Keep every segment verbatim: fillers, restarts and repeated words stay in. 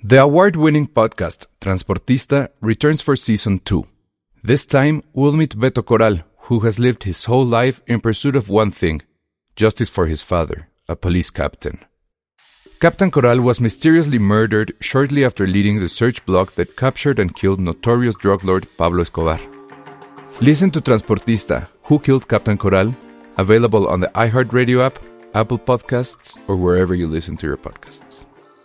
The award-winning podcast Transportista returns for season two. This time, we'll meet Beto Corral, who has lived his whole life in pursuit of one thing, justice for his father, a police captain. Captain Corral was mysteriously murdered shortly after leading the search block that captured and killed notorious drug lord Pablo Escobar. Listen to Transportista, Who Killed Captain Corral? Available on the iHeartRadio app, Apple Podcasts, or wherever you listen to your podcasts.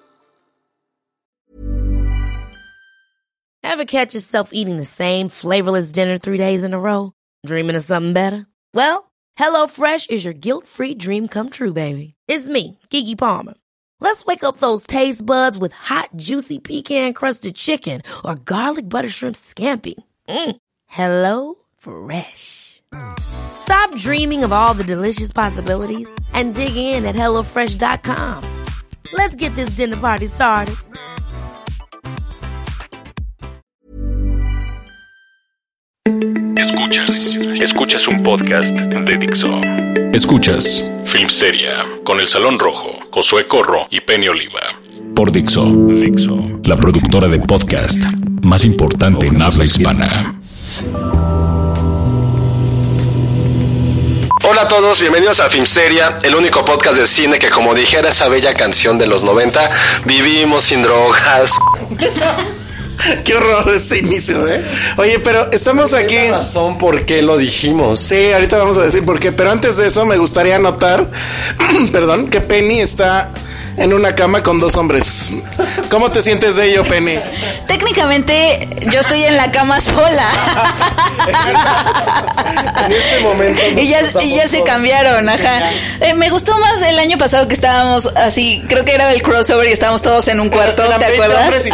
Ever catch yourself eating the same flavorless dinner three days in a row? Dreaming of something better? Well, HelloFresh is your guilt-free dream come true, baby. It's me, Keke Palmer. Let's wake up those taste buds with hot, juicy pecan-crusted chicken or garlic butter shrimp scampi. Mm. Hello Fresh. Stop dreaming of all the delicious possibilities and dig in at hello fresh dot com. Let's get this dinner party started. Escuchas, escuchas un podcast de Dixo. Escuchas Filmsteria con El Salón Rojo, Josué Corro y Penny Oliva. Por Dixo, Dixo, la productora de podcast más importante en habla hispana. Hola a todos, bienvenidos a Filmsteria, el único podcast de cine que, como dijera esa bella canción de los noventa, vivimos sin drogas. Qué horror este inicio, ¿eh? Oye, pero estamos aquí. ¿Qué razón por qué lo dijimos? Sí, ahorita vamos a decir por qué. Pero antes de eso me gustaría anotar, perdón, que Penny está en una cama con dos hombres. ¿Cómo te sientes de ello, Penny? Técnicamente yo estoy en la cama sola. En este momento y ya, y ya se cambiaron, ajá. Eh, me gustó más el año pasado que estábamos así, creo que era el crossover y estábamos todos en un cuarto, ¿te acuerdas?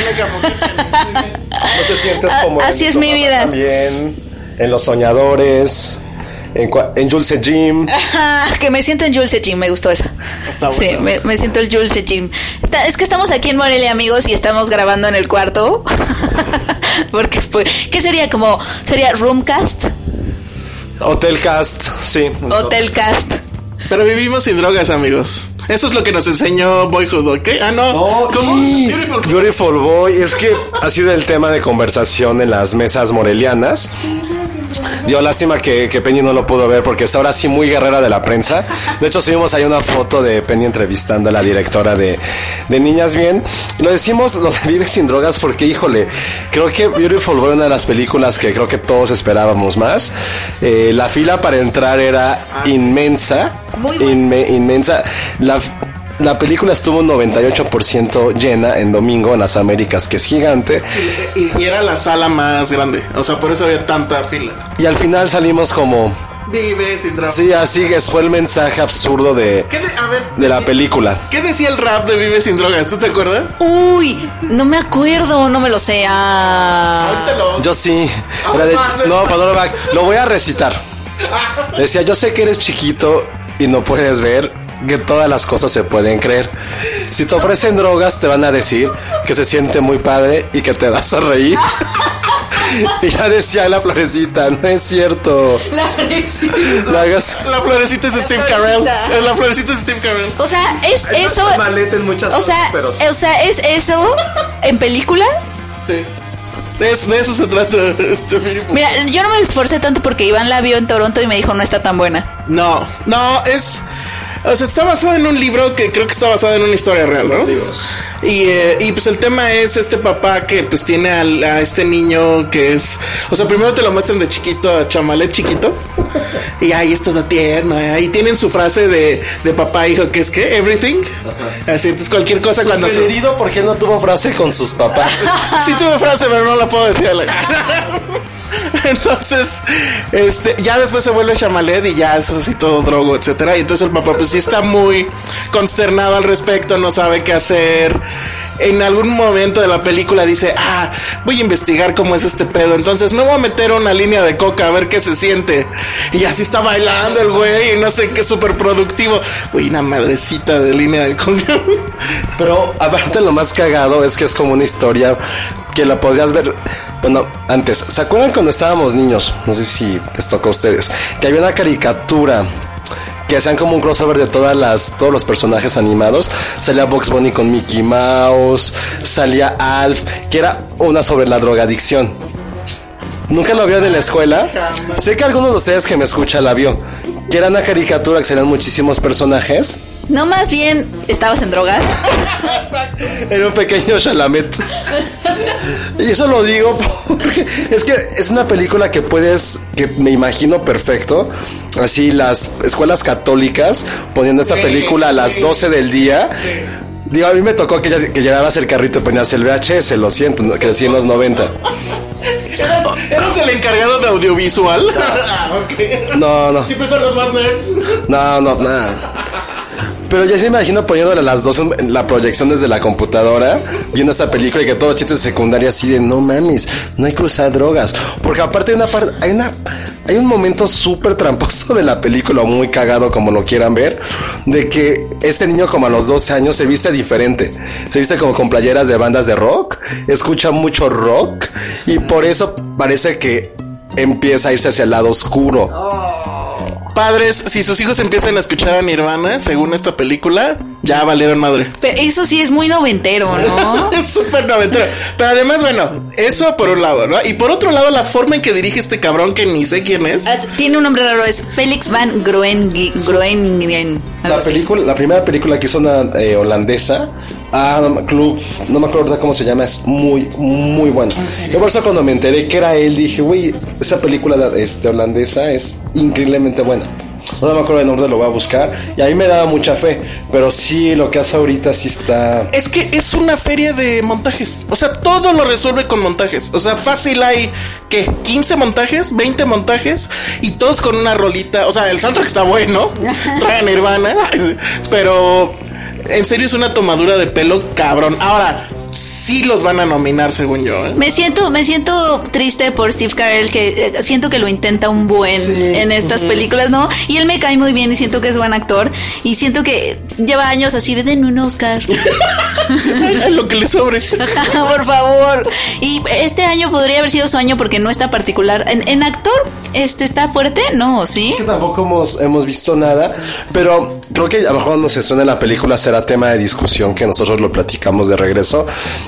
Ajá. No te sientes como así es mi vida. También en Los Soñadores. En, en Jules Jim. Ajá, que me siento en Jules Jim, me gustó esa. Está bueno. Sí, me, me siento el Jules Jim. Es que estamos aquí en Morelia, amigos, y estamos grabando en el cuarto. Porque, pues, ¿qué sería? Como, ¿sería Roomcast? Hotelcast, sí. Hotelcast. Pero vivimos sin drogas, amigos. Eso es lo que nos enseñó Boyhood, ¿ok? Ah, no. no ¿Cómo? Sí. Beautiful. Beautiful Boy. Es que ha sido el tema de conversación en las mesas morelianas. Dio lástima que, que Penny no lo pudo ver porque está ahora sí muy guerrera de la prensa. De hecho, subimos ahí una foto de Penny entrevistando a la directora de, de Niñas Bien. Lo decimos, lo de Vive Sin Drogas porque, híjole, creo que Beautiful Boy, una de las películas que creo que todos esperábamos más. Eh, la fila para entrar era inmensa. Inme, inmensa. La La película estuvo un noventa y ocho por ciento llena en domingo en las Américas, que es gigante. Y, y, y era la sala más grande, o sea, por eso había tanta fila. Y al final salimos como... Vive sin drogas. Sí, así que fue el mensaje absurdo de, de, a ver, de la película. ¿Qué decía el rap de Vive Sin Drogas? ¿Tú te acuerdas? Uy, no me acuerdo, no me lo sé. Ah. Lo... Yo sí. Oh, de, no, no, no, lo voy a recitar. Decía, yo sé que eres chiquito y no puedes ver que todas las cosas se pueden creer. Si te ofrecen drogas te van a decir que se siente muy padre y que te vas a reír. Y ya decía la florecita, no es cierto. La florecita. La, la florecita es Steve Carell. La florecita es Steve Carell. O sea, es, es eso. En muchas o sea, cosas, pero sí. O sea, es eso en película. Sí. De eso, de eso se trata. Mira, yo no me esforcé tanto porque Iván la vio en Toronto y me dijo no está tan buena. No, no, es... O sea, está basado en un libro que creo que está basado en una historia real, ¿no? Dios. Y, eh, y pues el tema es este papá que pues tiene a, a este niño que es... O sea, primero te lo muestran de chiquito, a Chamalet chiquito. Y ahí es todo tierno. Ahí tienen su frase de, de papá hijo, que es que everything. Ajá. Así, entonces cualquier cosa cuando... Super herido porque no tuvo frase con sus papás. Sí tuve frase, pero no la puedo decir a la... Entonces, este, ya después se vuelve Chamalet y ya es así todo drogo, etcétera. Y entonces el papá pues sí está muy consternado al respecto, no sabe qué hacer. En algún momento de la película dice, ah, voy a investigar cómo es este pedo. Entonces me voy a meter una línea de coca a ver qué se siente. Y así está bailando el güey y no sé qué, súper productivo. Uy, una madrecita de línea de coca. Pero aparte lo más cagado es que es como una historia que la podrías ver, bueno, antes. ¿Se acuerdan cuando estábamos niños? No sé si les tocó a ustedes, que había una caricatura que hacían como un crossover de todas las, todos los personajes animados. Salía Bugs Bunny con Mickey Mouse, salía Alf, que era una sobre la drogadicción. Nunca lo vio en la escuela. Sé que alguno de ustedes que me escucha la vio. Que era una caricatura que salían muchísimos personajes. No, más bien, ¿estabas en drogas? Era un pequeño Chalamet. Y eso lo digo porque es que es una película que puedes, que me imagino perfecto. Así las escuelas católicas poniendo esta película a las doce del día. Digo, a mí me tocó que, ya, que llevabas el carrito y ponías el V H S, lo siento, crecí en los noventa. ¿Eres, ¿Eres el encargado de audiovisual? Ah, okay. No, no. Siempre son los más nerds. No, no, nada. Pero ya se imagino poniéndole a las dos en la proyección desde la computadora, viendo esta película y que todos los chistes secundarios así de no mames, no hay que usar drogas. Porque aparte hay una parte, hay una, hay un momento súper tramposo de la película, muy cagado como lo quieran ver, de que este niño como a los doce años se viste diferente. Se viste como con playeras de bandas de rock, escucha mucho rock y por eso parece que empieza a irse hacia el lado oscuro. Padres, si sus hijos empiezan a escuchar a Nirvana, según esta película, ya valieron madre. Pero eso sí es muy noventero, ¿no? Es súper noventero. Pero además, bueno, eso por un lado, ¿no? Y por otro lado, la forma en que dirige este cabrón, que ni sé quién es. Tiene un nombre raro, es Felix van Groeningen. Groeningen la película, la primera película que hizo una eh, holandesa. Ah, no, Club, no me acuerdo cómo se llama, es muy, muy bueno. Yo por eso cuando me enteré que era él dije, güey, esa película este, holandesa es increíblemente buena. No me acuerdo el nombre, lo voy a buscar. Y a mí me daba mucha fe. Pero sí, lo que hace ahorita sí está... Es que es una feria de montajes. O sea, todo lo resuelve con montajes. O sea, fácil hay, ¿qué? quince montajes, veinte montajes. Y todos con una rolita. O sea, el soundtrack está bueno. Trae Nirvana. Pero... en serio es una tomadura de pelo cabrón. Ahora, sí los van a nominar según yo, ¿eh? Me siento, me siento triste por Steve Carell, que eh, siento que lo intenta un buen sí. en estas uh-huh. películas, ¿no? Y él me cae muy bien y siento que es buen actor. Y siento que lleva años así de den un Oscar. Lo que le sobre. Por favor. Y este año podría haber sido su año porque no está particular. En, en actor, este está fuerte, no, ¿sí? Es que tampoco hemos, hemos visto nada, pero creo que a lo mejor cuando se estrene la película será tema de discusión, que nosotros lo platicamos de regreso,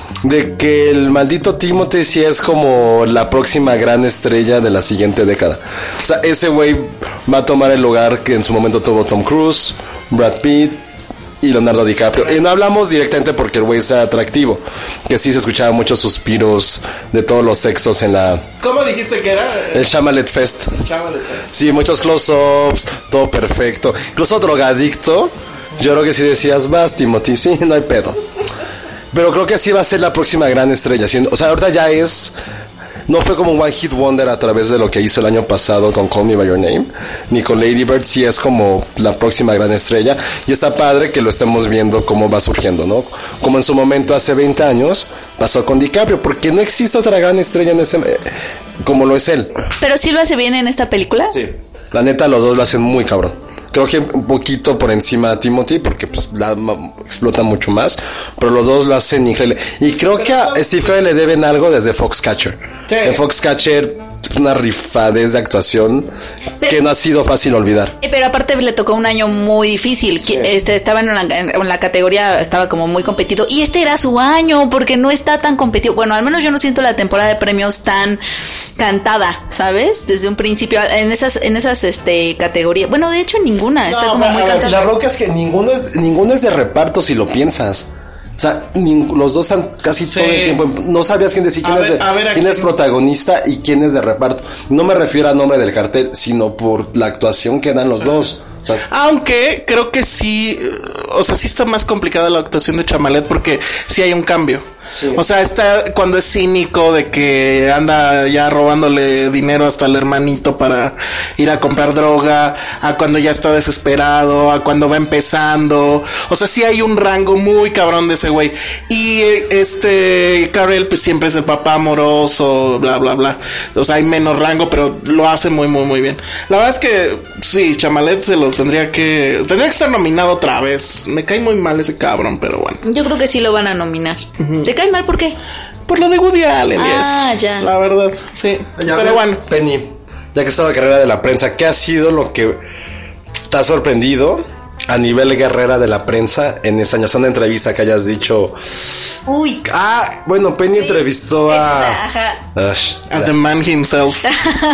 de que el maldito Timothée sí es como la próxima gran estrella de la siguiente década. O sea, ese güey va a tomar el lugar que en su momento tuvo Tom Cruise, Brad Pitt y Leonardo DiCaprio. Y no hablamos directamente porque el güey sea atractivo, que sí se escuchaban muchos suspiros de todos los sexos en la... ¿Cómo dijiste que era? El Chamalet Fest. El Chamalet Fest. Sí, muchos close-ups, todo perfecto. Incluso drogadicto. Yo creo que si decías, vas, Timothy, sí, no hay pedo. Pero creo que sí va a ser la próxima gran estrella. O sea, ahorita ya es... No fue como un one hit wonder a través de lo que hizo el año pasado con Call Me By Your Name, ni con Lady Bird. Sí es como la próxima gran estrella. Y está padre que lo estemos viendo cómo va surgiendo, ¿no? Como en su momento hace veinte años pasó con DiCaprio, porque no existe otra gran estrella en ese... Eh, como lo es él. ¿Pero sí lo hace bien en esta película? Sí. La neta, los dos lo hacen muy cabrón. Creo que un poquito por encima de Timothy, porque pues la ma, explota mucho más, pero los dos lo hacen increíble. Y creo que a Steve Carell le deben algo desde Foxcatcher. Sí. En Foxcatcher es una rifadez de actuación pero, que no ha sido fácil olvidar. Pero aparte le tocó un año muy difícil. Sí. Este, estaba en la, en la categoría, estaba como muy competido. Y este era su año, porque no está tan competitivo. Bueno, al menos yo no siento la temporada de premios tan cantada, ¿sabes? Desde un principio, en esas, en esas este, categorías. Bueno, de hecho, ninguna. Está no, como muy cantada. La bronca es que ninguno es, ninguno es de reparto si lo piensas. O sea, ni, los dos están casi sí. todo el tiempo. No sabías quién decir quién, ver, es, de, ver, quién es protagonista y quién es de reparto. No me refiero a nombre del cartel, sino por la actuación que dan los dos. O sea, aunque creo que sí, o sea, sí está más complicada la actuación de Chamalet porque sí hay un cambio. Sí. O sea, está cuando es cínico de que anda ya robándole dinero hasta el hermanito para ir a comprar droga, a cuando ya está desesperado, a cuando va empezando. O sea, sí hay un rango muy cabrón de ese güey. Y este Carell pues siempre es el papá amoroso, bla bla bla. O sea, hay menos rango, pero lo hace muy muy muy bien. La verdad es que sí, Chamalet se lo tendría que tendría que estar nominado otra vez. Me cae muy mal ese cabrón, pero bueno. Yo creo que sí lo van a nominar. Uh-huh. ¿Te cae mal por qué? Por lo de Woody Allen. Ah, yes. ya. La verdad, sí. Ya, pero bueno. Penny, ya que estaba la carrera de la prensa, ¿qué ha sido lo que te ha sorprendido a nivel guerrera de la prensa en esta año? Una entrevista que hayas dicho... Uy. Ah, bueno, Penny sí, entrevistó a... Ajá. Ush, a the man himself.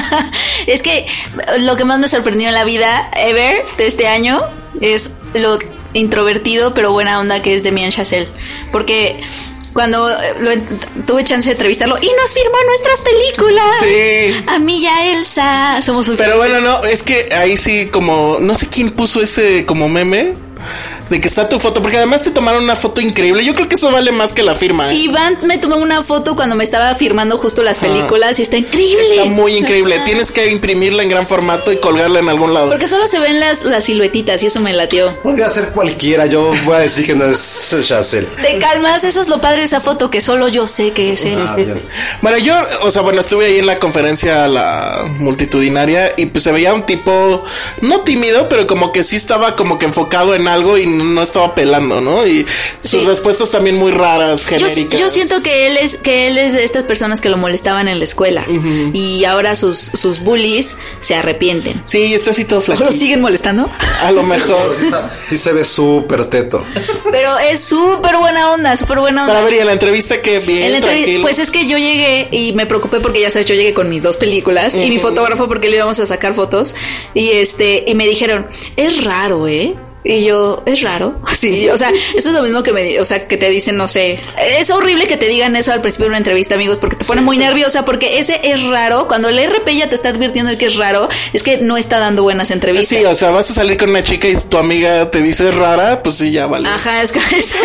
Es que lo que más me sorprendió en la vida ever de este año es lo introvertido pero buena onda que es Damien Chazelle. Porque... cuando lo, tuve chance de entrevistarlo y nos firmó nuestras películas. Sí. A mí y a Elsa. Somos muy Pero felices. bueno, no, es que ahí sí como... no sé quién puso ese como meme de que está tu foto, porque además te tomaron una foto increíble. Yo creo que eso vale más que la firma, ¿eh? Iván me tomó una foto cuando me estaba firmando justo las películas ah, y está increíble. Está muy increíble. Tienes que imprimirla en gran formato y colgarla en algún lado. Porque solo se ven las, las siluetitas y eso me latió. Podría ser cualquiera, yo voy a decir que no es Chazelle. Te calmas, eso es lo padre de esa foto, que solo yo sé que es él. Ah, bueno, yo, o sea, bueno, estuve ahí en la conferencia la multitudinaria y pues se veía un tipo, no tímido, pero como que sí estaba como que enfocado en algo y no estaba pelando, ¿no? Y sus sí. respuestas también muy raras, genéricas. Yo, yo siento que él es que él es de estas personas que lo molestaban en la escuela uh-huh. y ahora sus, sus bullies se arrepienten. Sí, está así todo flaquito. ¿Lo siguen molestando? A lo mejor. Y se ve súper teto. Pero es súper buena onda, súper buena onda. Para ver, y en la entrevista que bien, en la entrev- tranquilo. Pues es que yo llegué y me preocupé porque ya sabes, yo llegué con mis dos películas uh-huh. y mi fotógrafo porque le íbamos a sacar fotos y este y me dijeron, es raro, ¿eh? Y yo, ¿es raro? Sí, o sea, eso es lo mismo que me, o sea, que te dicen, no sé, es horrible que te digan eso al principio de una entrevista, amigos, porque te pone sí, muy sí. nerviosa, porque ese es raro, cuando el R P ya te está advirtiendo de que es raro, es que no está dando buenas entrevistas. Sí, o sea, vas a salir con una chica y tu amiga te dice rara, pues sí, ya vale. Ajá, es que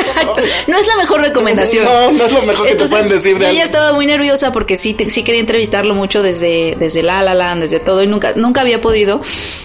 no es la mejor recomendación. No, no es lo mejor Entonces, que te pueden decir de ella algo. Estaba muy nerviosa porque sí, te, sí quería entrevistarlo mucho desde, desde La La Land, desde todo, y nunca, nunca había podido,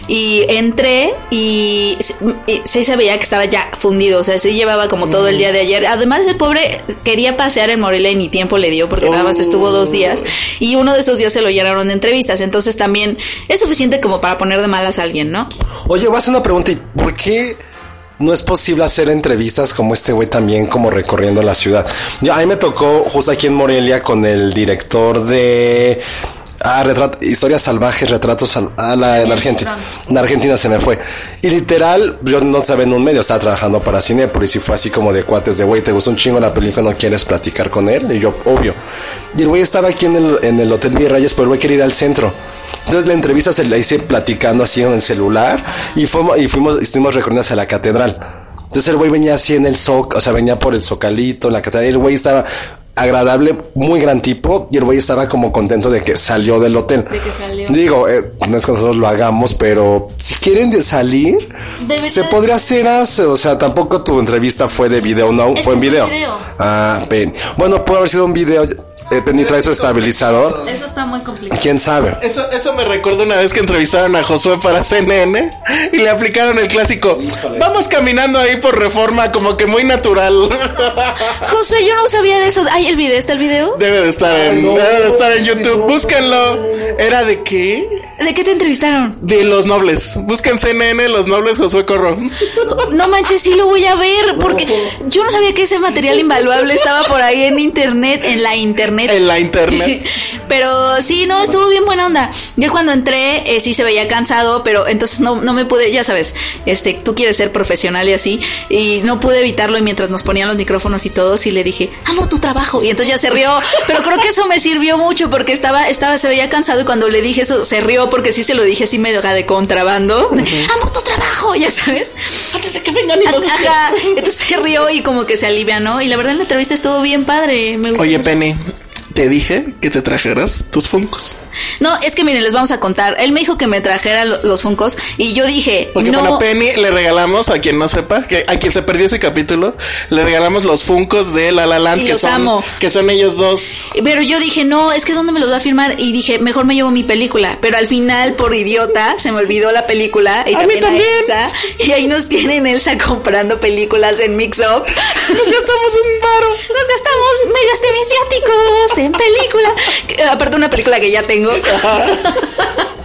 y entré y, y sí se veía que estaba ya fundido, o sea, se llevaba como todo el día de ayer. Además, el pobre quería pasear en Morelia y ni tiempo le dio porque oh. nada más estuvo dos días y uno de esos días se lo llenaron de entrevistas, entonces también es suficiente como para poner de malas a alguien, ¿no? Oye, voy a hacer una pregunta, ¿y por qué no es posible hacer entrevistas como este güey también como recorriendo la ciudad? Yo, a mí me tocó justo aquí en Morelia con el director de... Ah, retrat- historias salvajes, retratos sal- ah, la, en Argentina. En Argentina se me fue. Y literal, yo no sabía en un medio, estaba trabajando para Cinépolis y fue así como de cuates de güey, te gustó un chingo la película, ¿no quieres platicar con él? Y yo, obvio. Y el güey estaba aquí en el, en el Hotel Virreyes, pero el güey quería ir al centro. Entonces la entrevista se la hice platicando así en el celular y fuimos, y fuimos, estuvimos recorriendo hacia la catedral. Entonces el güey venía así en el zoc, o sea, venía por el Zocalito, la catedral, y el güey estaba agradable, muy gran tipo, y el güey estaba como contento de que salió del hotel. De que salió. Digo, eh, no es que nosotros lo hagamos, pero si quieren de salir, de se podría hacer, hace, o sea, tampoco tu entrevista fue de video, no, es fue en video. video. Ah, Penny. Bueno, puede haber sido un video. Eh, Penny trae su estabilizador. Eso está muy complicado. ¿Quién sabe? Eso, eso me recuerda una vez que entrevistaron a Josué para C N N y le aplicaron el clásico. Híjole. Vamos caminando ahí por Reforma, como que muy natural. Josué, yo no sabía de eso. Ay, el video, ¿está el video? Debe de estar en, Ay, no, debe de estar en YouTube. Búsquenlo. ¿Era de qué? ¿De qué te entrevistaron? De Los Nobles. Busquen C N N, Los Nobles, Josué Corro. No manches, sí lo voy a ver, porque yo no sabía que ese material invaluable estaba por ahí en internet, en la internet. En la internet. Pero sí, no, estuvo bien buena onda. Yo cuando entré, eh, sí se veía cansado, pero entonces no, no me pude, ya sabes, este, tú quieres ser profesional y así, y no pude evitarlo, y mientras nos ponían los micrófonos y todo, sí le dije, amo tu trabajo, y entonces ya se rió, pero creo que eso me sirvió mucho, porque estaba, estaba, se veía cansado, y cuando le dije eso, se rió, porque sí se lo dije así medio de contrabando, uh-huh. amo tu trabajo, ya sabes, antes de que vengan y los Ajá, entonces se rió y como que se alivianó, y la verdad la entrevista estuvo bien padre, me gustó. Oye, Penny, te dije que te trajeras tus Funkos. No, es que miren, les vamos a contar. Él me dijo que me trajera lo, los Funkos y yo dije, porque no. Porque Penny le regalamos, a quien no sepa, que a quien se perdió ese capítulo, le regalamos los Funkos de La La Land, y que los son amo. que son ellos dos. Pero yo dije, no, es que ¿dónde me los va a firmar? Y dije, mejor me llevo mi película. Pero al final, por idiota, se me olvidó la película. Y a también mí también. A Elsa. Y ahí nos tienen Elsa comprando películas en Mix Up. Nos gastamos un varo. Nos gastamos, me gasté mis viáticos en película. Aparte una película que ya tengo.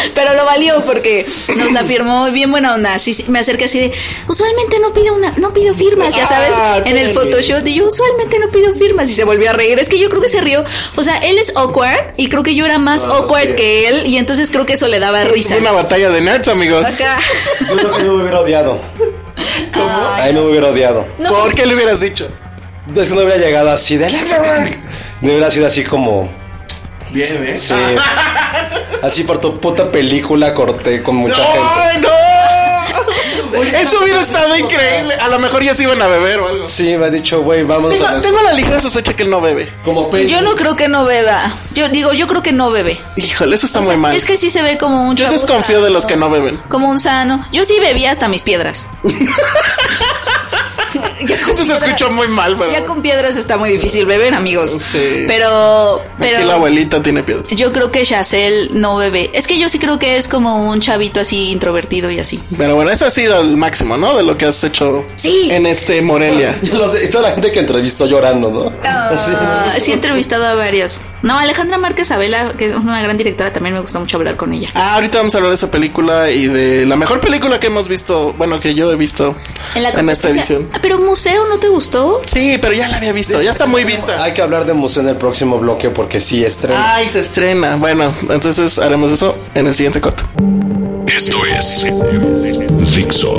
pero lo valió porque nos la firmó bien buena onda. Así, me acerqué así de, usualmente no pido una, no pido firmas, ya sabes, ah, en el photoshoot, y yo usualmente no pido firmas, y se volvió a reír. Es que yo creo que se rió, o sea, él es awkward y creo que yo era más no, awkward sí. que él, y entonces creo que eso le daba risa. Fue una batalla de nerds, amigos. Acá. Yo creo que yo me hubiera odiado. ¿Cómo? Ay, no me hubiera odiado. No. ¿Por qué le hubieras dicho? Es que no hubiera llegado así de la... No hubiera sido así como... Bien, ¿eh? Sí. Así por tu puta película corté con mucha no, gente. ¡Ay, no! Eso hubiera estado increíble. A lo mejor ya se iban a beber o algo. Sí, me ha dicho, güey, vamos tengo, a... Tengo la ligera sospecha que él no bebe. Como Peña. Yo no creo que no beba. Yo digo, yo creo que no bebe. Híjole, eso está o muy sea, mal. Es que sí se ve como un Yo chavo desconfío sano, de los que no beben. Como un sano. Yo sí bebía hasta mis piedras. Ya con Eso piedra, se escuchó muy mal, pero... Ya con piedras está muy difícil beber, amigos. Sí. Pero... pero aquí la abuelita tiene piedras. Yo creo que Chazelle no bebe. Es que yo sí creo que es como un chavito así introvertido y así. Pero bueno, eso ha sido el máximo, ¿no? De lo que has hecho sí. en este Morelia. Y toda la gente que entrevistó llorando, ¿no? Uh, sí. sí, he entrevistado a varios. No, Alejandra Márquez Abela, que es una gran directora, también me gusta mucho hablar con ella. Ah, ahorita vamos a hablar de esa película y de la mejor película que hemos visto, bueno, que yo he visto en, la en esta edición. Pero Museo, ¿no te gustó? Sí, pero ya la había visto, ya está muy vista. Hay que hablar de Museo en el próximo bloque porque sí estrena. Ay, se estrena. Bueno, entonces haremos eso en el siguiente corto. Esto es Dixo.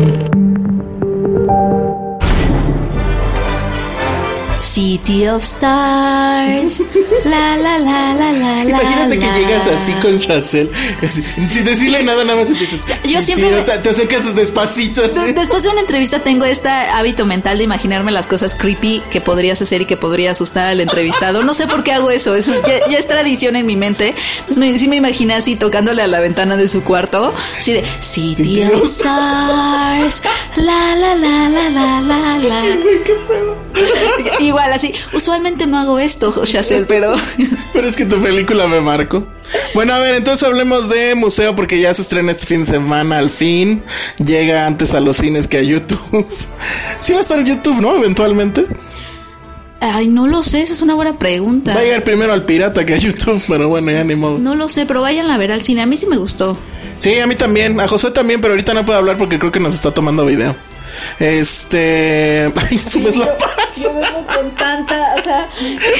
City of Stars. La la la la la la. Imagínate la, que llegas así con Chazelle, sin decirle nada, nada más empiezas. Yo sí, siempre tío, me... te acercas despacito así. Después de una entrevista tengo este hábito mental de imaginarme las cosas creepy que podrías hacer y que podría asustar al entrevistado. No sé por qué hago eso, es ya, ya es tradición en mi mente. Entonces me, sí me imaginé así tocándole a la ventana de su cuarto, así de City of Stars. La la la la la la la. ¿Qué pedo? Igual así, usualmente no hago esto, Chazelle, pero... pero es que tu película me marcó. Bueno, a ver, entonces hablemos de Museo porque ya se estrena este fin de semana, al fin. Llega antes a los cines que a YouTube. Sí va a estar en YouTube, ¿no? Eventualmente. Ay, no lo sé, esa es una buena pregunta. Va a llegar primero al pirata que a YouTube, pero bueno, ya ni modo. No lo sé, pero vayan a ver al cine, a mí sí me gustó. Sí, a mí también, a José también, pero ahorita no puedo hablar porque creo que nos está tomando video. Este... Ay, subes la paz. Yo vengo con tanta, o sea...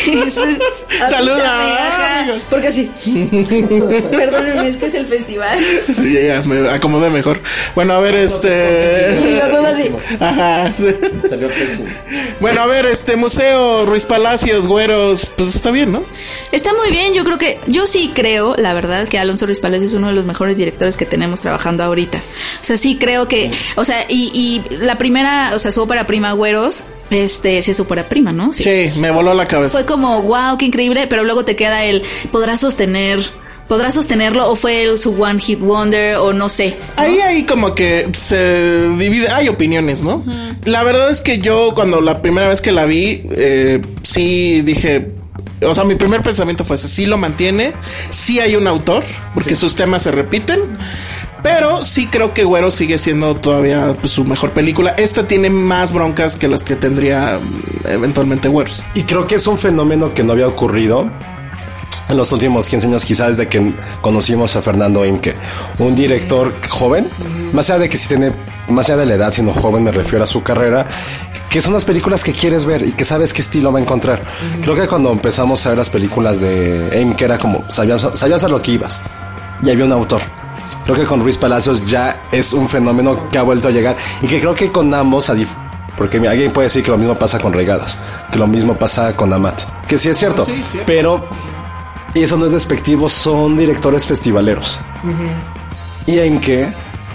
Saluda. Porque así... Perdónenme, es que es el festival. Sí, ya, ya, me acomodé mejor. Bueno, a ver, este... Y los dos así. Ajá, sí. Salió pésimo. Bueno, a ver, este Museo, Ruiz Palacios, Güeros, pues está bien, ¿no? Está muy bien, yo creo que... Yo sí creo, la verdad, que Alonso Ruiz Palacios es uno de los mejores directores que tenemos trabajando ahorita. O sea, sí creo que... O sea, y, y la primera, o sea, su ópera prima, Güeros... Este, sí es su ópera prima, ¿no? Sí. sí, me voló la cabeza. Fue como, wow, qué increíble, pero luego te queda el, ¿podrá sostener, podrá sostenerlo? O fue el, su One Hit Wonder, o no sé, ¿no? Ahí, ahí como que se divide, hay opiniones, ¿no? Uh-huh. La verdad es que yo cuando la primera vez que la vi, eh, sí dije... O sea, mi primer pensamiento fue ese, sí lo mantiene, sí hay un autor, porque sí. sus temas se repiten, pero sí creo que Güero sigue siendo todavía pues, su mejor película. Esta tiene más broncas que las que tendría eventualmente Güeros. Y creo que es un fenómeno que no había ocurrido en los últimos quince años, quizás desde que conocimos a Fernando Imke, un director joven, uh-huh. más allá de que sí tiene, más allá de la edad, sino joven, me refiero a su carrera, que son las películas que quieres ver y que sabes qué estilo va a encontrar. Uh-huh. Creo que cuando empezamos a ver las películas de Imke era como, sabías, sabías a lo que ibas y había un autor. Creo que con Ruiz Palacios ya es un fenómeno que ha vuelto a llegar y que creo que con ambos, a dif- porque alguien puede decir que lo mismo pasa con Regadas, que lo mismo pasa con Amat, que sí es cierto, sí, sí. pero... Y eso no es despectivo, son directores festivaleros. Uh-huh. Y en qué,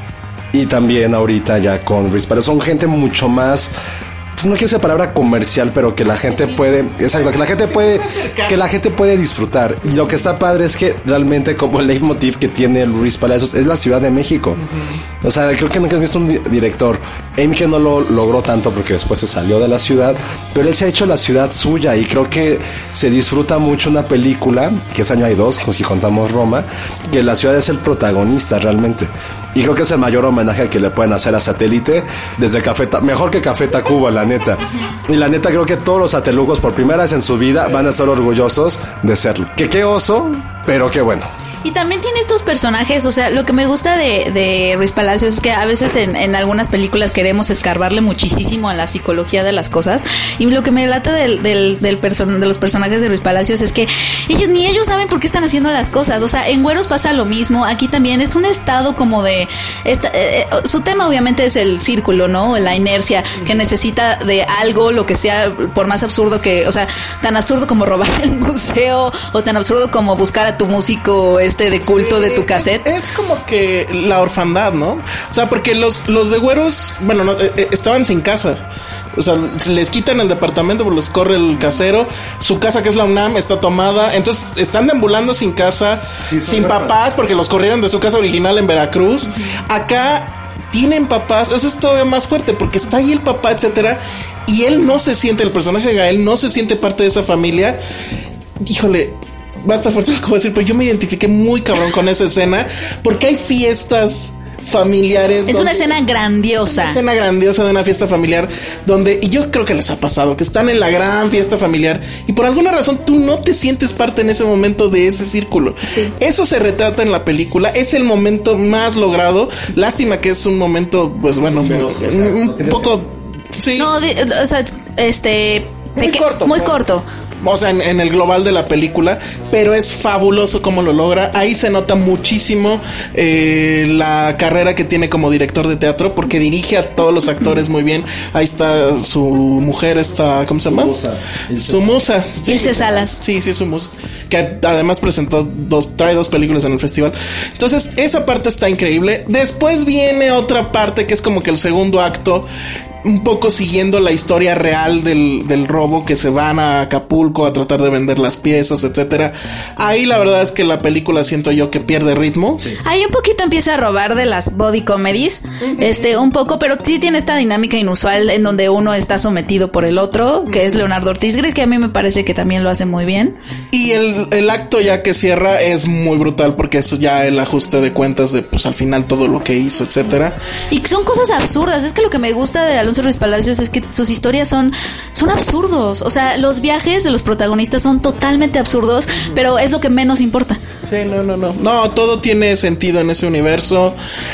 y también ahorita ya con Ruiz Palacios, son gente mucho más, pues no quiero decir palabra comercial, pero que la gente puede, exacto, que la gente puede, que la gente puede disfrutar. Y lo que está padre es que realmente como el leitmotiv que tiene Ruiz Palacios es la Ciudad de México. Uh-huh. O sea, creo que nunca he visto un di- director. Imke no lo logró tanto porque después se salió de la ciudad, pero él se ha hecho la ciudad suya y creo que se disfruta mucho una película, que este año hay dos, si contamos Roma, que la ciudad es el protagonista realmente. Y creo que es el mayor homenaje que le pueden hacer a Satélite desde Café Ta- mejor que Café Tacuba, la neta. Y la neta creo que todos los satelugos por primera vez en su vida van a estar orgullosos de serlo. Que qué oso, pero qué bueno. Y también tiene estos personajes, o sea, lo que me gusta de, de Ruiz Palacios es que a veces en, en algunas películas queremos escarbarle muchísimo a la psicología de las cosas, y lo que me lata del, del, del person- de los personajes de Ruiz Palacios es que ellos ni ellos saben por qué están haciendo las cosas. O sea, en Güeros pasa lo mismo, aquí también es un estado como de esta, eh, su tema obviamente es el círculo, ¿no? La inercia que necesita de algo, lo que sea, por más absurdo que, o sea, tan absurdo como robar el museo o tan absurdo como buscar a tu músico este de culto sí, de tu cassette. Es, es como que la orfandad, ¿no? O sea, porque los, los de Güeros, bueno, no, eh, estaban sin casa. O sea, les quitan el departamento, pues los corre el casero. Su casa, que es la UNAM, está tomada. Entonces están deambulando sin casa, sí, sin papás, porque los corrieron de su casa original en Veracruz. Uh-huh. Acá tienen papás. Eso es todavía más fuerte, porque está ahí el papá, etcétera. Y él no se siente, el personaje de Gael no se siente parte de esa familia. Híjole, va a estar fuerte lo que voy a decir, pero yo me identifiqué muy cabrón con esa escena, porque hay fiestas familiares. Es una escena grandiosa. Una escena grandiosa de una fiesta familiar donde, y yo creo que les ha pasado, que están en la gran fiesta familiar y por alguna razón tú no te sientes parte en ese momento de ese círculo. Sí. Eso se retrata en la película, es el momento más logrado. Lástima que es un momento, pues bueno, pero, o sea, un, un poco... Sí. No, de, o sea, este... Muy peque- corto. Muy pero, corto. O sea, en, en el global de la película, pero es fabuloso cómo lo logra. Ahí se nota muchísimo eh, la carrera que tiene como director de teatro, porque dirige a todos los actores muy bien. Ahí está su mujer, está, ¿cómo se llama? Su musa. Su musa. Sí, Ilse Salas. Sí, sí, su musa. Que además presentó dos, trae dos películas en el festival. Entonces, esa parte está increíble. Después viene otra parte que es como que el segundo acto, un poco siguiendo la historia real del, del robo, que se van a Acapulco a tratar de vender las piezas, etcétera. Ahí la verdad es que la película siento yo que pierde ritmo. Sí. Ahí un poquito empieza a robar de las body comedies, uh-huh. este, un poco, pero sí tiene esta dinámica inusual en donde uno está sometido por el otro, que es Leonardo Ortiz Gris, que a mí me parece que también lo hace muy bien. Y el, el acto ya que cierra es muy brutal, porque eso ya el ajuste de cuentas de, pues al final todo lo que hizo, etcétera. Y son cosas absurdas. Es que lo que me gusta de Alonso Ruiz Palacios es que sus historias son, son absurdos. O sea, los viajes de los protagonistas son totalmente absurdos, pero es lo que menos importa. Sí, no, no, no. No, todo tiene sentido en ese universo.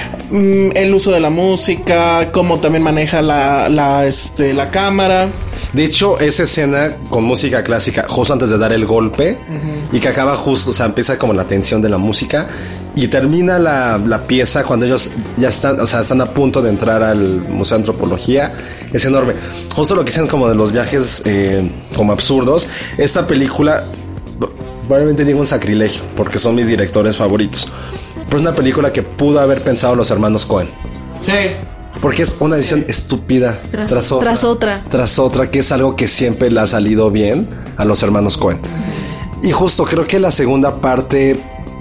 Mm, el uso de la música, cómo también maneja la, la, este, la cámara. De hecho, esa escena con música clásica, justo antes de dar el golpe, uh-huh. y que acaba justo, o sea, empieza como la tensión de la música y termina la, la pieza cuando ellos ya están, o sea, están a punto de entrar al Museo de Antropología. Es enorme. Justo lo que dicen como de los viajes eh, como absurdos. Esta película, probablemente digo un sacrilegio, porque son mis directores favoritos, pero es una película que pudo haber pensado los hermanos Coen. Sí. Porque es una decisión sí. estúpida tras, tras, otra, tras otra. Tras otra, que es algo que siempre le ha salido bien a los hermanos Coen. Y justo creo que la segunda parte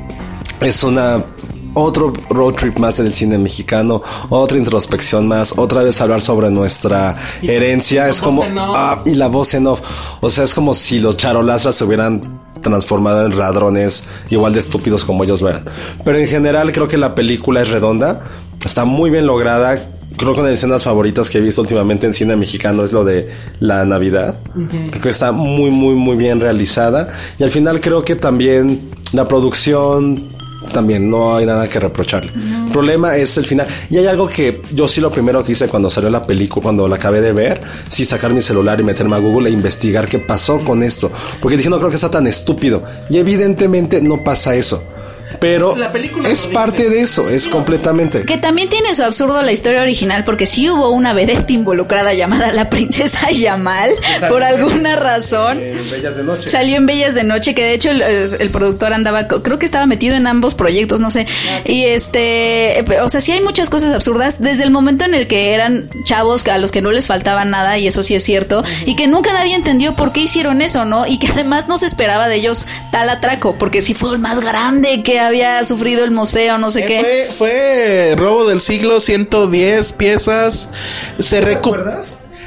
es una... otro road trip más del cine mexicano, otra introspección más, otra vez hablar sobre nuestra y herencia. Es como... Ah, y la voz en off. O sea, es como si los charolastras se hubieran transformado en ladrones igual de estúpidos como ellos lo eran. Pero en general creo que la película es redonda, está muy bien lograda. Creo que una de mis escenas favoritas que he visto últimamente en cine mexicano es lo de la Navidad. Uh-huh. Creo que está muy, muy, muy bien realizada. Y al final creo que también la producción... también no hay nada que reprocharle. No. El problema es el final. Y hay algo que yo sí, lo primero que hice cuando salió la película, cuando la acabé de ver, sí sacar mi celular y meterme a Google e investigar qué pasó con esto, porque dije, no creo que está tan estúpido, y evidentemente no pasa eso. Pero es parte de eso, es Digo, completamente. Que también tiene su absurdo la historia original, porque sí hubo una vedette involucrada llamada la princesa Yamal, por alguna razón. En Bellas de Noche. Salió en Bellas de Noche, que de hecho el, el productor andaba, creo que estaba metido en ambos proyectos, no sé. Y este, o sea, sí hay muchas cosas absurdas, desde el momento en el que eran chavos a los que no les faltaba nada, y eso sí es cierto, uh-huh. y que nunca nadie entendió por qué hicieron eso, ¿no? Y que además no se esperaba de ellos tal atraco, porque sí fue el más grande que había sufrido el museo, no sé eh, qué. Fue, fue robo del siglo, ciento diez piezas. Se recuperó.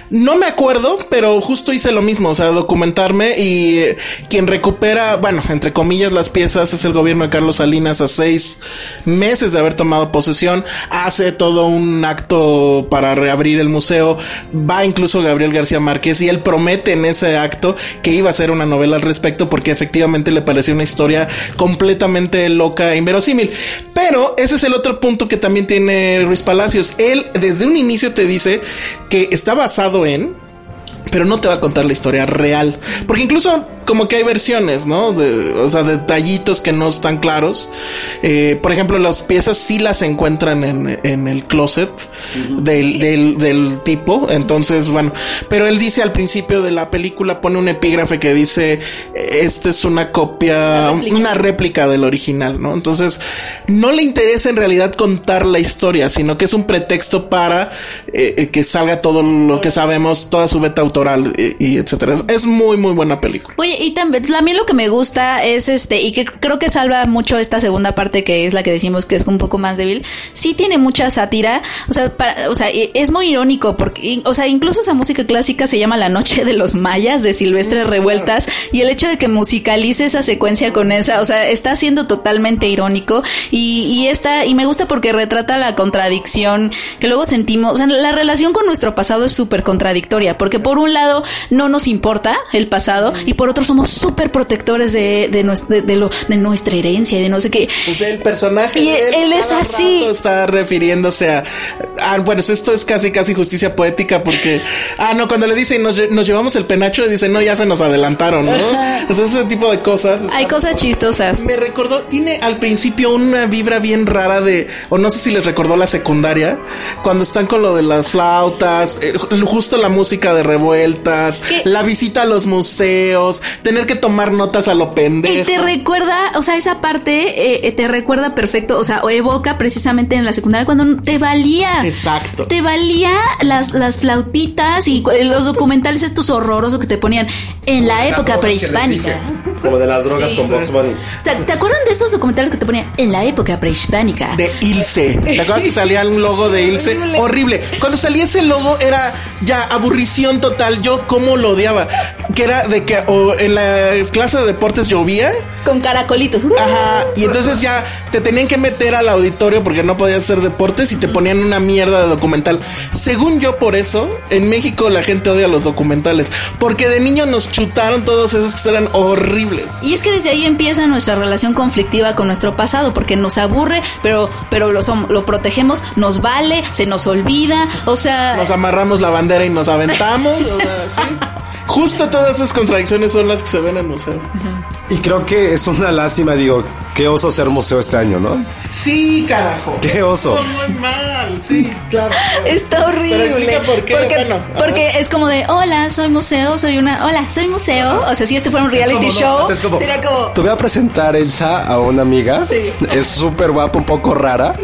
No me acuerdo, pero justo hice lo mismo, o sea, documentarme y eh, quien recupera, bueno, entre comillas, las piezas es el gobierno de Carlos Salinas a seis meses de haber tomado posesión, hace todo un acto para reabrir el museo, va incluso Gabriel García Márquez y él promete en ese acto que iba a hacer una novela al respecto porque efectivamente le pareció una historia completamente loca e inverosímil. Pero ese es el otro punto que también tiene Ruiz Palacios. Él desde un inicio te dice que está basado en, pero no te va a contar la historia real, porque incluso como que hay versiones, ¿no? De, o sea, detallitos que no están claros. Eh, por ejemplo, las piezas sí las encuentran en, en el closet uh-huh. del, del, del tipo. Entonces, bueno, pero él dice al principio de la película, pone un epígrafe que dice, esta es una copia, una réplica. una réplica del original, ¿no? Entonces, no le interesa en realidad contar la historia, sino que es un pretexto para eh, que salga todo lo que sabemos, toda su beta autoral y, y etcétera. Es, es muy, muy buena película. Oye, y también, también lo que me gusta es este, y que creo que salva mucho esta segunda parte que es la que decimos que es un poco más débil, sí tiene mucha sátira, o sea, para, o sea, es muy irónico porque, o sea, incluso esa música clásica se llama La Noche de los Mayas de Silvestre Revueltas y el hecho de que musicalice esa secuencia con esa, o sea, está siendo totalmente irónico y, y está, y me gusta porque retrata la contradicción que luego sentimos, o sea, la relación con nuestro pasado es súper contradictoria porque por un lado no nos importa el pasado y por otro somos súper protectores de, de, de, de, lo, de nuestra herencia y de no sé qué. Pues el personaje y él, él es así. Está refiriéndose a, ah, bueno, esto es casi casi justicia poética porque, ah, no, cuando le dicen nos, nos llevamos el penacho, le dicen, no, ya se nos adelantaron, ¿no? O sea, ese tipo de cosas. Hay está, cosas chistosas. Me recordó, tiene al principio una vibra bien rara de, o no sé si les recordó la secundaria, cuando están con lo de las flautas, eh, justo la música de Revueltas, ¿qué? La visita a los museos, tener que tomar notas a lo pendejo. Y te recuerda, o sea, esa parte eh, te recuerda perfecto, o sea, o evoca precisamente en la secundaria cuando te valía. Exacto. Te valía las, las flautitas y los documentales estos horrorosos que te ponían en la época prehispánica. Como de las drogas sí, con Box Bunny. ¿Te, ¿Te acuerdan de esos documentales que te ponían en la época prehispánica? De Ilse. ¿Te acuerdas que salía un logo de Ilse? Horrible. Cuando salía ese logo era ya aburrición total. Yo cómo lo odiaba. Que era de que o en la clase de deportes llovía. Con caracolitos. Ajá. Y entonces ya te tenían que meter al auditorio porque no podías hacer deportes y te ponían una mierda de documental. Según yo, por eso, en México la gente odia los documentales. Porque de niño nos chutaron todos esos que eran horribles. Y es que desde ahí empieza nuestra relación conflictiva con nuestro pasado, porque nos aburre, pero, pero lo, som- lo protegemos, nos vale, se nos olvida, o sea... Nos amarramos la bandera y nos aventamos, o sea, sí. Justo todas esas contradicciones son las que se ven en el museo. Uh-huh. Y creo que es una lástima, digo, qué oso ser museo este año, ¿no? Sí, carajo. Qué oso. Está muy mal, sí, claro. claro. Está horrible. Pero explica por qué. Porque, bueno, porque es como de, hola, soy museo, soy una... Hola, soy museo. O sea, si este fuera un reality es como, show, no, es como, sería como... Te voy a presentar, Elsa, a una amiga. Sí. Es súper guapa, un poco rara.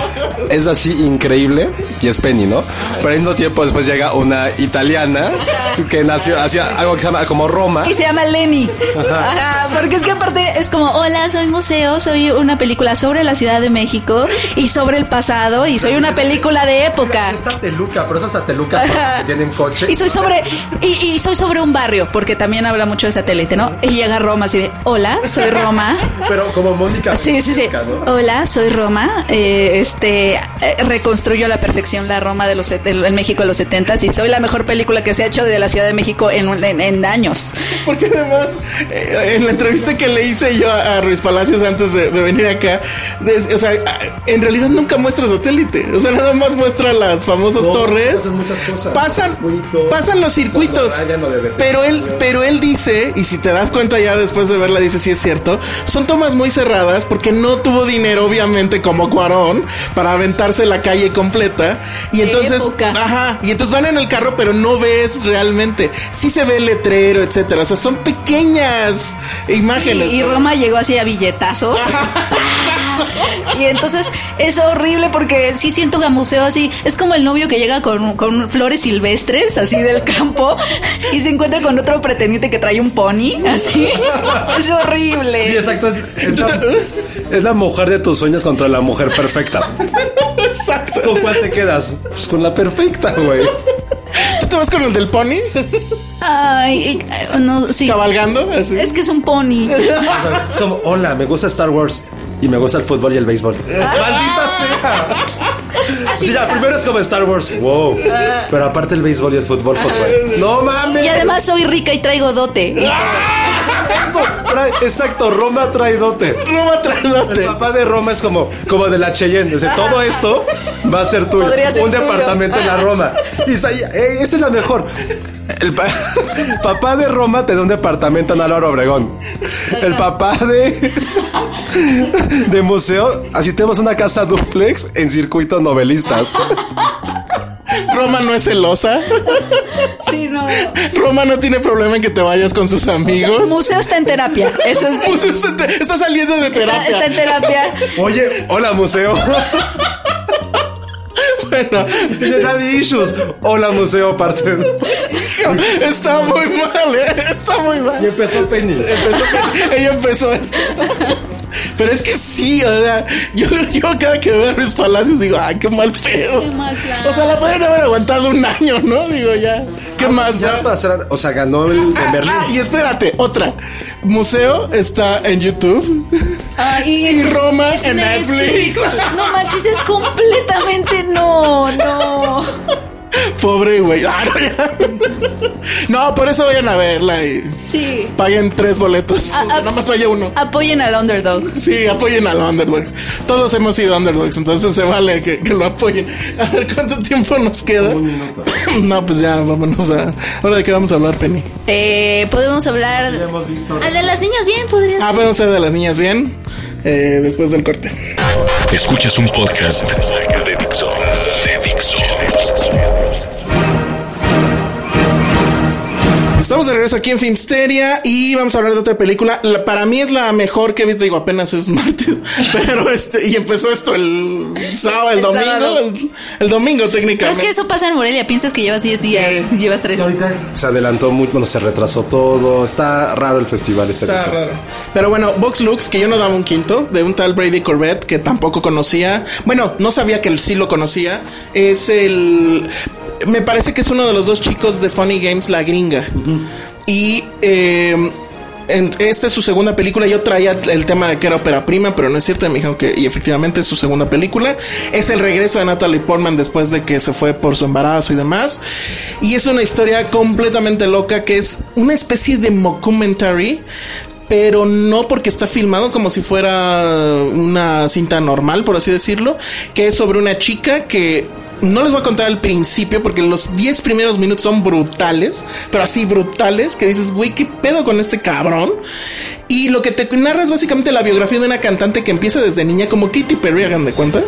Es así increíble. Y es Penny, ¿no? Pero al mismo tiempo después llega una italiana que nació, hacía algo que se llama como Roma. Y se llama Lenny. Ajá. Ajá, porque es que aparte es como, hola, soy museo, soy una película sobre la Ciudad de México y sobre el pasado y soy una película de época. Es Sateluca, pero esas Satelucas que tienen coche. Y soy sobre y, y soy sobre un barrio, porque también habla mucho de satélite, ¿no? Y llega Roma así de, hola, soy Roma. Pero como Mónica. Sí, sí, sí. ¿No? Hola, soy Roma. Eh, este eh, reconstruyó a la perfección la Roma de los en México de los setentas y soy la mejor película que se ha hecho de la Ciudad de México en, en, en años. Porque además, eh, en la entrevista que le hice yo a, a Ruiz Palacios antes de, de venir acá, de, o sea, en realidad nunca muestra satélite. O sea, nada más muestra las famosas no, torres. Pasan muchas cosas. Pasan, pasan los circuitos. Pero él, pero él dice, y si te das cuenta ya después de verla, dice, sí es cierto, son tomas muy cerradas porque no tuvo dinero, obviamente, como Cuarón, para aventarse la calle completa. Y entonces, ajá, y entonces van en el carro, pero no ves realmente. Sí se ve el letrero, etcétera. O sea, son pequeñas imágenes. Sí, y Roma llegó así a billetazos. Y entonces es horrible porque sí siento que a museo así es como el novio que llega con, con flores silvestres así del campo y se encuentra con otro pretendiente que trae un pony así. Es horrible. Sí, exacto. Es, es, la, es la mujer de tus sueños contra la mujer perfecta. Exacto. ¿Con cuál te quedas? Pues con la perfecta, güey. ¿tú te vas con el del pony? Ay, no, sí. ¿Cabalgando? Así. Es que es un pony. O sea, es como, hola, me gusta Star Wars y me gusta el fútbol y el béisbol. ¡Maldita sea! Sí, ya, primero es como Star Wars. Wow. Pero aparte el béisbol y el fútbol, pues bueno. ¡No mames! Y además soy rica y traigo dote. Eso, trae, exacto, Roma trae dote. Roma trae dote. El papá de Roma es como, como de la Cheyenne. O sea, todo esto va a ser tuyo. Ser un tuyo. departamento en la Roma. Y esa, eh, esta es la mejor. El pa- papá de Roma te da un departamento en Álvaro Obregón. El papá de de museo, así tenemos una casa duplex en circuitos novelistas. Roma no es celosa. Sí, no. Roma no tiene problema en que te vayas con sus amigos. Museo está en terapia. Eso es. Museo está, está saliendo de terapia. Está, está en terapia. Oye, hola museo. Bueno, tiene daddy issues. Hola museo, aparte. Está muy mal, ¿eh? Está muy mal. Y empezó Penny. Empezó Penny. Ella empezó esto. Pero es que sí, o sea, yo, yo cada que veo a Luis Palacios digo, ay, qué mal pedo. Qué más la... O sea, la podrían haber aguantado un año, ¿no? Digo, ya. ¿Qué ah, más? Ya para hacer, o sea, ganó el, en Berlín. Ah, y espérate, otra. Museo está en YouTube. Ah, y, y Roma en Netflix. Netflix. No manches, es completamente no, no. Pobre güey. Ah, no, ya. No, por eso vayan a verla y sí. Paguen tres boletos. A, a, Nada más vaya uno. Apoyen al underdog. Sí, apoyen al underdog. Todos hemos sido underdogs, entonces se vale que, que lo apoyen. A ver cuánto tiempo nos queda. No, pues ya, vámonos a. ¿Ahora de qué vamos a hablar, Penny? Eh, podemos hablar. Ya hemos visto ah, de las niñas bien, podrías. Ah, podemos hablar de las niñas bien. Eh, después del corte. Escuchas un podcast de Dixo. De Dixo. Estamos de regreso aquí en Filmsteria y vamos a hablar de otra película. La, para mí es la mejor que he visto, digo, apenas es martes, pero este, y empezó esto el sábado, el, el domingo, sábado. El, el domingo técnicamente. Pero es que eso pasa en Morelia, piensas que llevas diez días, sí. Llevas tres. Ahorita se adelantó mucho, bueno, se retrasó todo, está raro el festival este Está raro. Pero bueno, Vox Lux, que yo no daba un quinto, de un tal Brady Corbett, que tampoco conocía, bueno, no sabía que él sí lo conocía, es el... Me parece que es uno de los dos chicos de Funny Games, La Gringa. Uh-huh. Y eh, en, esta es su segunda película. Yo traía el tema de que era ópera prima, pero no es cierto. Me dijeron que y efectivamente es su segunda película. Es el regreso de Natalie Portman después de que se fue por su embarazo y demás. Y es una historia completamente loca que es una especie de mockumentary, pero no porque está filmado como si fuera una cinta normal, por así decirlo, que es sobre una chica que... No les voy a contar al principio porque los diez primeros minutos son brutales, pero así brutales que dices, güey, ¿qué pedo con este cabrón? Y lo que te narra es básicamente la biografía de una cantante que empieza desde niña como Katy Perry, hagan de cuenta.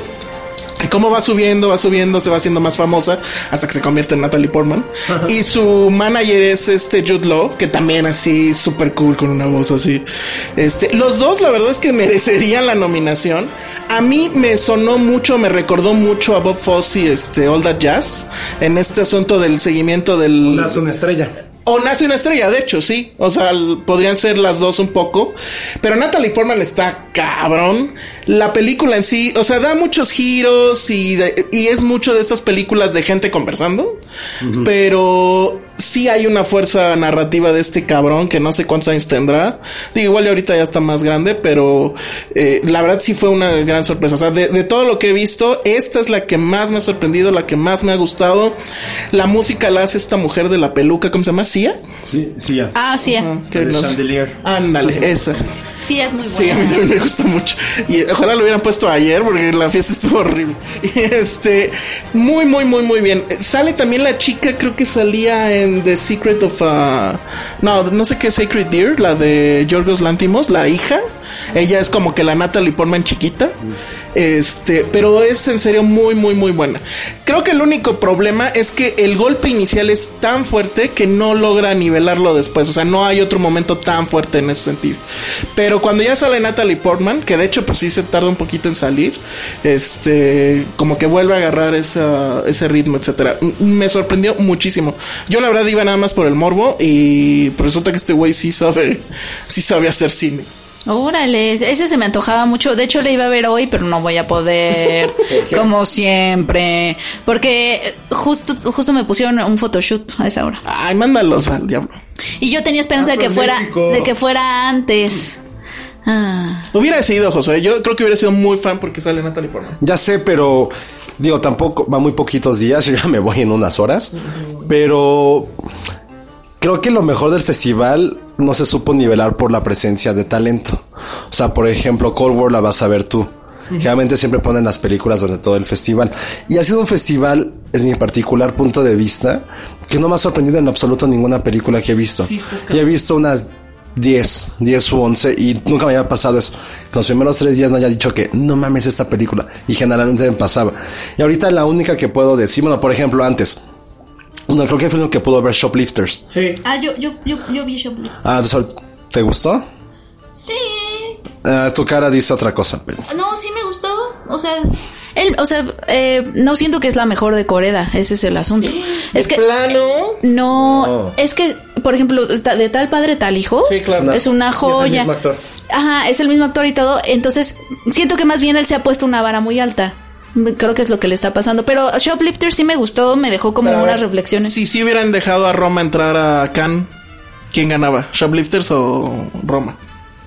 Y cómo va subiendo, va subiendo, se va haciendo más famosa hasta que se convierte en Natalie Portman. Uh-huh. Y su manager es este Jude Law, que también así súper cool con una voz así. Este, los dos la verdad es que merecerían la nominación. A mí me sonó mucho, me recordó mucho a Bob Fosse, este, All That Jazz, en este asunto del seguimiento del... Nace una estrella. O Nace una estrella, de hecho, sí. O sea, podrían ser las dos un poco. Pero Natalie Portman está cabrón. La película en sí, o sea, da muchos giros y, de, y es mucho de estas películas de gente conversando. Uh-huh. Pero sí hay una fuerza narrativa de este cabrón que no sé cuántos años tendrá. Digo, igual ahorita ya está más grande, pero eh, la verdad sí fue una gran sorpresa. O sea, de, de todo lo que he visto, esta es la que más me ha sorprendido, la que más me ha gustado. La música la hace esta mujer de la peluca, ¿cómo se llama? ¿Sia? Sí, Sia. Ah, Sia. Uh-huh. Que nos... Chandelier. Ándale, sí. Esa. Sí, es muy buena. Sí, a mí también me gusta mucho. Y ojalá lo hubieran puesto ayer porque la fiesta estuvo horrible. Y este, muy, muy, muy, muy bien. Sale también la chica, creo que salía en The Secret of... Uh... No, no sé qué, Sacred Deer, la de Yorgos Lanthimos, la hija. Ella es como que la Natalie Portman chiquita. Este, pero es en serio muy, muy, muy buena. Creo que el único problema es que el golpe inicial es tan fuerte que no logra nivelarlo después. O sea, no hay otro momento tan fuerte en ese sentido. Pero cuando ya sale Natalie Portman, que de hecho pues sí se tarda un poquito en salir, este, como que vuelve a agarrar esa, ese ritmo, etcétera. Me sorprendió muchísimo. Yo la verdad iba nada más por el morbo y resulta que este güey sí sabe, sí sabe hacer cine. Órale, ese se me antojaba mucho. De hecho, le iba a ver hoy, pero no voy a poder. Como siempre. Porque justo justo me pusieron un photoshoot a esa hora. Ay, mándalos al diablo. Y yo tenía esperanza ah, de que fuera México. de que fuera antes. Ah. Hubiera sido, Josué. Yo creo que hubiera sido muy fan porque sale Natalie Portman. Ya sé, pero digo, tampoco va muy poquitos días. Yo ya me voy en unas horas. Pero creo que lo mejor del festival no se supo nivelar por la presencia de talento. O sea, por ejemplo, Cold War la vas a ver tú. Uh-huh. Generalmente siempre ponen las películas durante todo el festival. Y ha sido un festival, es mi particular punto de vista, que no me ha sorprendido en absoluto ninguna película que he visto. Sí, y he visto unas diez, diez u once y nunca me había pasado eso. Que los primeros tres días no haya dicho que no mames esta película. Y generalmente me pasaba. Y ahorita la única que puedo decir, bueno, por ejemplo, antes... No, creo que fue lo que pudo ver Shoplifters. Sí. Ah, yo, yo, yo, yo vi Shoplifters. Ah, ¿te gustó? Sí. Uh, tu cara dice otra cosa, pero... No, sí me gustó. O sea, él, o sea, eh, no siento que es la mejor de Coreda. Ese es el asunto. ¿De es que plano? No, no, es que, por ejemplo, de tal padre tal hijo. Sí, claro. Es una joya. Es el mismo actor. Ajá, es el mismo actor y todo. Entonces, siento que más bien él se ha puesto una vara muy alta. Creo que es lo que le está pasando. Pero Shoplifter sí me gustó, me dejó como Pero, unas reflexiones. Si sí hubieran dejado a Roma entrar a Cannes, ¿quién ganaba? ¿Shoplifters o Roma?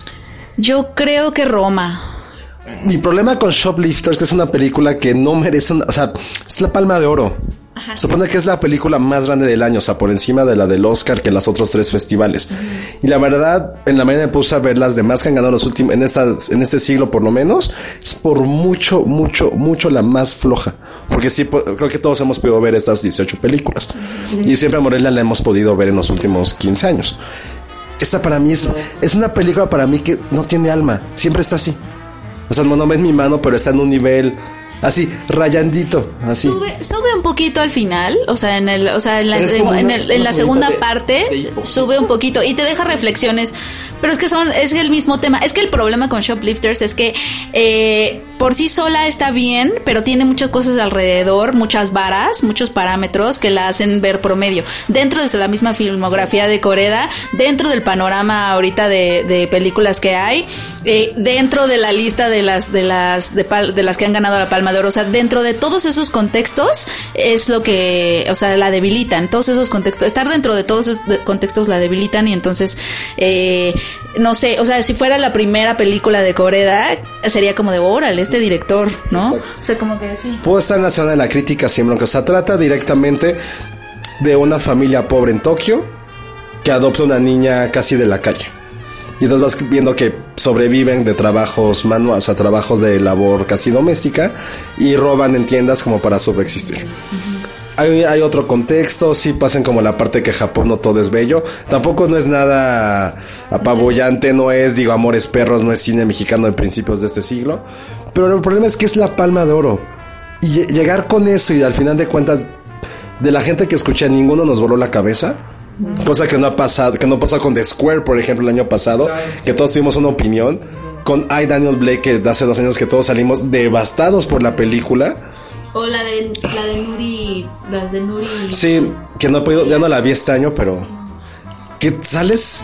Yo creo que Roma. Mi problema con Shoplifters es que es una película que no merece una, o sea, es la Palma de Oro. Ajá. Supone que es la película más grande del año, o sea, por encima de la del Oscar que en los otros tres festivales. Uh-huh. Y la verdad, en la mañana me puse a ver las demás que han ganado los últimos, en esta, en este siglo por lo menos, es por mucho, mucho, mucho la más floja. Porque sí, creo que todos hemos podido ver estas dieciocho películas. Uh-huh. Y siempre a Morelia la hemos podido ver en los últimos quince años. Esta para mí es, no. es una película para mí que no tiene alma, siempre está así. O sea, no, no ves mi mano, pero está en un nivel... Así, rayandito, así. Sube, sube un poquito al final, o sea, en el, o sea, en la, en una, el, en la segunda de, parte de sube un poquito y te deja reflexiones, pero es que son, es el mismo tema. Es que el problema con Shoplifters es que eh, por sí sola está bien, pero tiene muchas cosas alrededor, muchas varas, muchos parámetros que la hacen ver promedio. Dentro de la misma filmografía de Coreda, dentro del panorama ahorita de, de películas que hay, eh, dentro de la lista de las, de las, de, pal, de las que han ganado la Palma de Oro, o sea, dentro de todos esos contextos es lo que, o sea, la debilitan, todos esos contextos, estar dentro de todos esos contextos la debilitan y entonces, eh, no sé, o sea, si fuera la primera película de Coreda, sería como de, órale, este director, ¿no? Exacto. O sea, como que sí. Puedo estar en la zona de la crítica siempre, aunque, o sea, trata directamente de una familia pobre en Tokio que adopta una niña casi de la calle. Y entonces vas viendo que sobreviven de trabajos manuales, o sea, trabajos de labor casi doméstica y roban en tiendas como para subsistir. Uh-huh. Hay, hay otro contexto, sí pasan como la parte que Japón no todo es bello. Tampoco no es nada apabullante, no es, digo, Amores Perros, no es cine mexicano de principios de este siglo. Pero el problema es que es la Palma de Oro. Y llegar con eso y al final de cuentas, de la gente que escuché, ninguno nos voló la cabeza. Cosa que no ha pasado, que no pasó con The Square, por ejemplo, el año pasado, que todos tuvimos una opinión. Con I, Daniel Blake, que hace dos años que todos salimos devastados por la película. O la de la de Nuri, las de Nuri. Sí, que no he podido, ya no la vi este año, pero que sales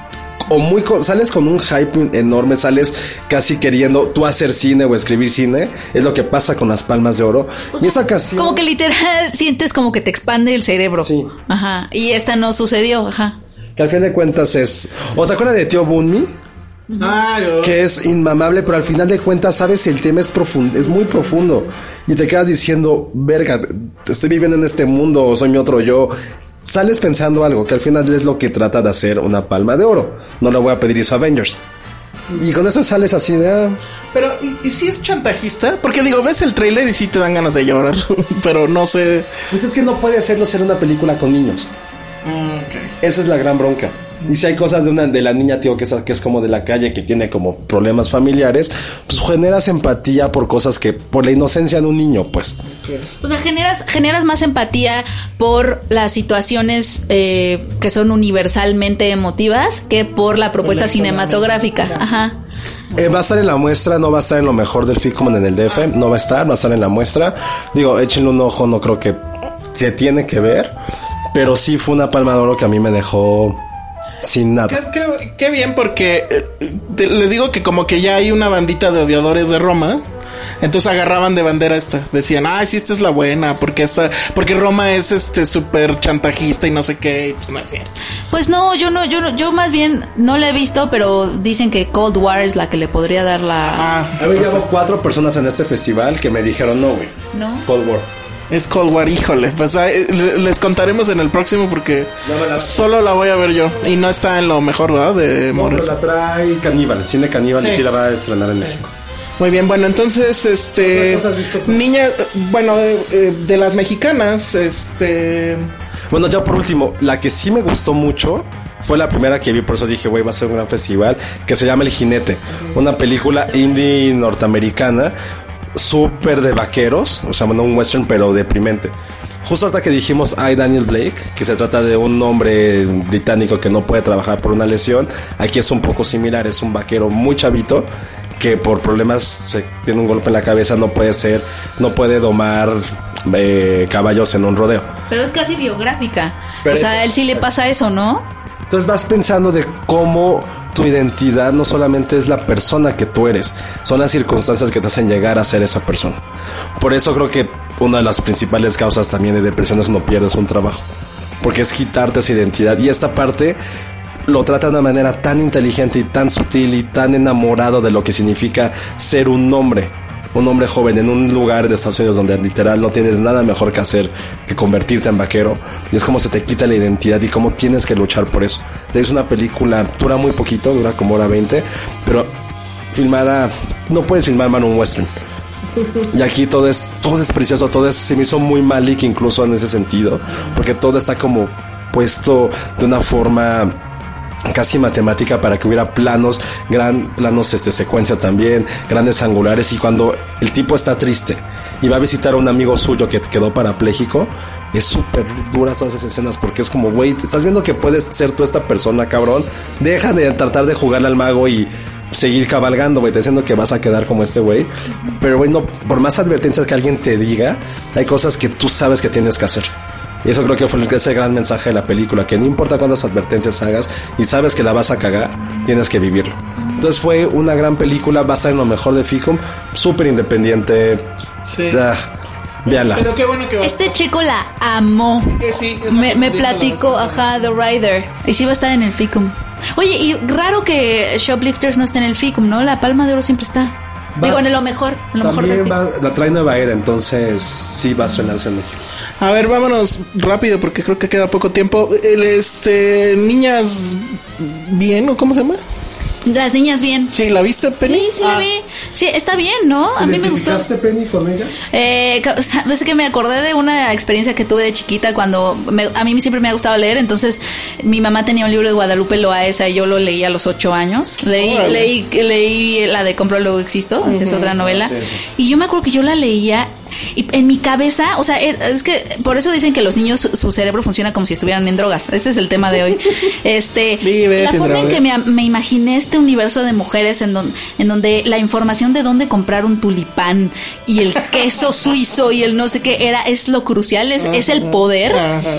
o muy sales con un hype enorme, sales casi queriendo tú hacer cine o escribir cine. Es lo que pasa con las Palmas de Oro. O sea, y esta canción, como que literal sientes como que te expande el cerebro. Sí. Ajá. Y esta no sucedió, ajá. Que al fin de cuentas es, ¿o se acuerdan de Tío Bunny? Ah, yo. Que es inmamable, pero al final de cuentas, sabes, el tema es profundo, es muy profundo. Y te quedas diciendo, verga, estoy viviendo en este mundo, o soy mi otro yo. Sales pensando algo, que al final es lo que trata de hacer una Palma de Oro. No le voy a pedir eso a Avengers. Y con eso sales así de... Ah. Pero, ¿y, ¿y si es chantajista? Porque digo, ves el tráiler y sí te dan ganas de llorar. Pero no sé... Pues es que no puede hacerlo ser una película con niños. Okay. Esa es la gran bronca. Y si hay cosas de una de la niña, tío, que es, que es como de la calle, que tiene como problemas familiares, pues generas empatía por cosas que, por la inocencia de un niño, pues. Okay. O sea, generas, generas más empatía por las situaciones eh, que son universalmente emotivas que por la propuesta cinematográfica. Ajá. Eh, va a estar en la muestra, no va a estar en lo mejor del FICOM en el D F, no va a estar, va a estar en la muestra. Digo, échenle un ojo, no creo que se tiene que ver, pero sí fue una Palma de Oro que a mí me dejó sin nada. Qué, qué, qué bien, porque te, les digo que como que ya hay una bandita de odiadores de Roma. Entonces agarraban de bandera esta. Decían, ay, sí, esta es la buena. Porque esta, porque Roma es este súper chantajista y no sé qué. Y pues no es cierto. Pues no, yo no, yo no, yo más bien no la he visto, pero dicen que Cold War es la que le podría dar la. Ah, a mí llevo cuatro personas en este festival que me dijeron no, güey. No. Cold War. Es Cold War, híjole. Pues ay, les contaremos en el próximo porque no la... solo la voy a ver yo. Y no está en lo mejor, ¿verdad? De no, pero la trae Caníbal, el cine Caníbal, sí. Y sí la va a estrenar en sí. México. Muy bien, bueno, entonces, este... Niña, bueno, eh, de las mexicanas, este... Bueno, ya por último, la que sí me gustó mucho fue la primera que vi, por eso dije, güey, va a ser un gran festival, que se llama El Jinete, una película indie norteamericana, súper de vaqueros, o sea, bueno, un western, pero deprimente. Justo ahorita que dijimos I, Daniel Blake, que se trata de un hombre británico que no puede trabajar por una lesión, aquí es un poco similar, es un vaquero muy chavito, que por problemas se tiene un golpe en la cabeza, no puede ser, no puede domar eh, caballos en un rodeo. Pero es casi biográfica. Pero o sea, a él sí le pasa eso, ¿no? Entonces vas pensando de cómo tu identidad no solamente es la persona que tú eres, son las circunstancias que te hacen llegar a ser esa persona. Por eso creo que una de las principales causas también de depresión es no pierdes un trabajo, porque es quitarte esa identidad. Y esta parte lo trata de una manera tan inteligente y tan sutil y tan enamorado de lo que significa ser un hombre, un hombre joven en un lugar de Estados Unidos donde literal no tienes nada mejor que hacer que convertirte en vaquero, y es como se te quita la identidad y cómo tienes que luchar por eso. Es una película, dura muy poquito, dura como hora veinte, pero filmada, no puedes filmar mano un western. Y aquí todo es, todo es precioso, todo es, se me hizo muy Malik incluso en ese sentido, porque todo está como puesto de una forma casi matemática para que hubiera planos, gran planos, este, secuencia también, grandes angulares. Y cuando el tipo está triste y va a visitar a un amigo suyo que quedó parapléjico, es súper dura todas esas escenas, porque es como, güey, estás viendo que puedes ser tú esta persona, cabrón, deja de tratar de jugarle al mago y seguir cabalgando, güey, te diciendo que vas a quedar como este güey. Pero güey, no, por más advertencias que alguien te diga, hay cosas que tú sabes que tienes que hacer. Y eso creo que fue ese gran mensaje de la película, que no importa cuántas advertencias hagas y sabes que la vas a cagar, tienes que vivirlo. Entonces fue una gran película basada en lo mejor de Ficum, súper independiente. Sí. Ah, véanla. Pero qué bueno que va. Este chico la amó. Eh, sí, me me platicó, ajá, The Rider. Y sí va a estar en el Ficum. Oye, y raro que Shoplifters no esté en el Ficum, ¿no? La Palma de Oro siempre está. Va, digo, en lo mejor. En lo también mejor va, la trae Nueva Era, entonces sí va a estrenarse en México. A ver, vámonos rápido porque creo que queda poco tiempo. El, este, Niñas Bien, ¿o cómo se llama? Las Niñas Bien. Sí, ¿la viste, Penny? Sí, sí ah. la vi. Sí, está bien, ¿no? A mí me gustó. ¿Identificaste, Penny, con ellas? Eh, es que me acordé de una experiencia que tuve de chiquita cuando me, a mí siempre me ha gustado leer. Entonces mi mamá tenía un libro de Guadalupe Loaesa y yo lo leí a los ocho años. Leí, oh, leí, leí la de Compro Luego Existo, uh-huh. Es otra novela. Sí, sí. Y yo me acuerdo que yo la leía y en mi cabeza, o sea, es que por eso dicen que los niños, su, su cerebro funciona como si estuvieran en drogas. Este es el tema de hoy. Este, Vive la forma en que me, me imaginé este universo de mujeres en, don, en donde la información de dónde comprar un tulipán y el queso suizo y el no sé qué era, es lo crucial, es, es el poder.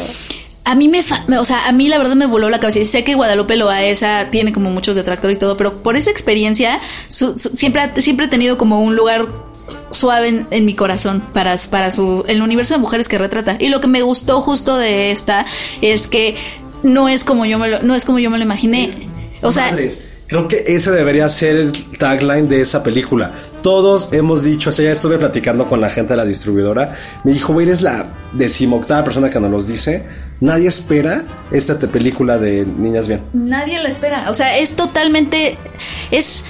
A mí me, fa- o sea, a mí la verdad me voló la cabeza. Y sé que Guadalupe Loaesa tiene como muchos detractores y todo, pero por esa experiencia su, su, siempre, ha, siempre he tenido como un lugar suave en, en mi corazón para, para su, el universo de mujeres que retrata. Y lo que me gustó justo de esta es que no es como yo me lo, no es como yo me lo imaginé. O sea, Madres, creo que ese debería ser el tagline de esa película. Todos hemos dicho, o sea, ya estuve platicando con la gente de la distribuidora. Me dijo, güey, eres la decimoctava persona que nos los dice. Nadie espera esta película de Niñas Bien. Nadie la espera. O sea, es totalmente, es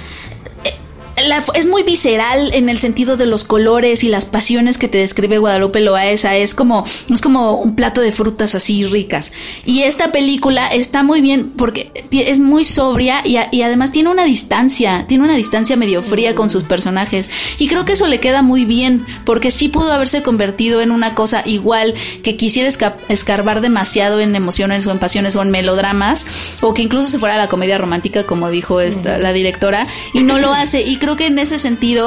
La, es muy visceral en el sentido de los colores y las pasiones que te describe Guadalupe Loaesa. Es como, es como un plato de frutas así ricas. Y esta película está muy bien porque es muy sobria y, a, y además tiene una distancia, tiene una distancia medio fría con sus personajes. Y creo que eso le queda muy bien porque sí pudo haberse convertido en una cosa igual que quisiera esca- escarbar demasiado en emociones o en pasiones o en melodramas, o que incluso se fuera a la comedia romántica, como dijo esta, la directora, y no lo hace. Y creo que en ese sentido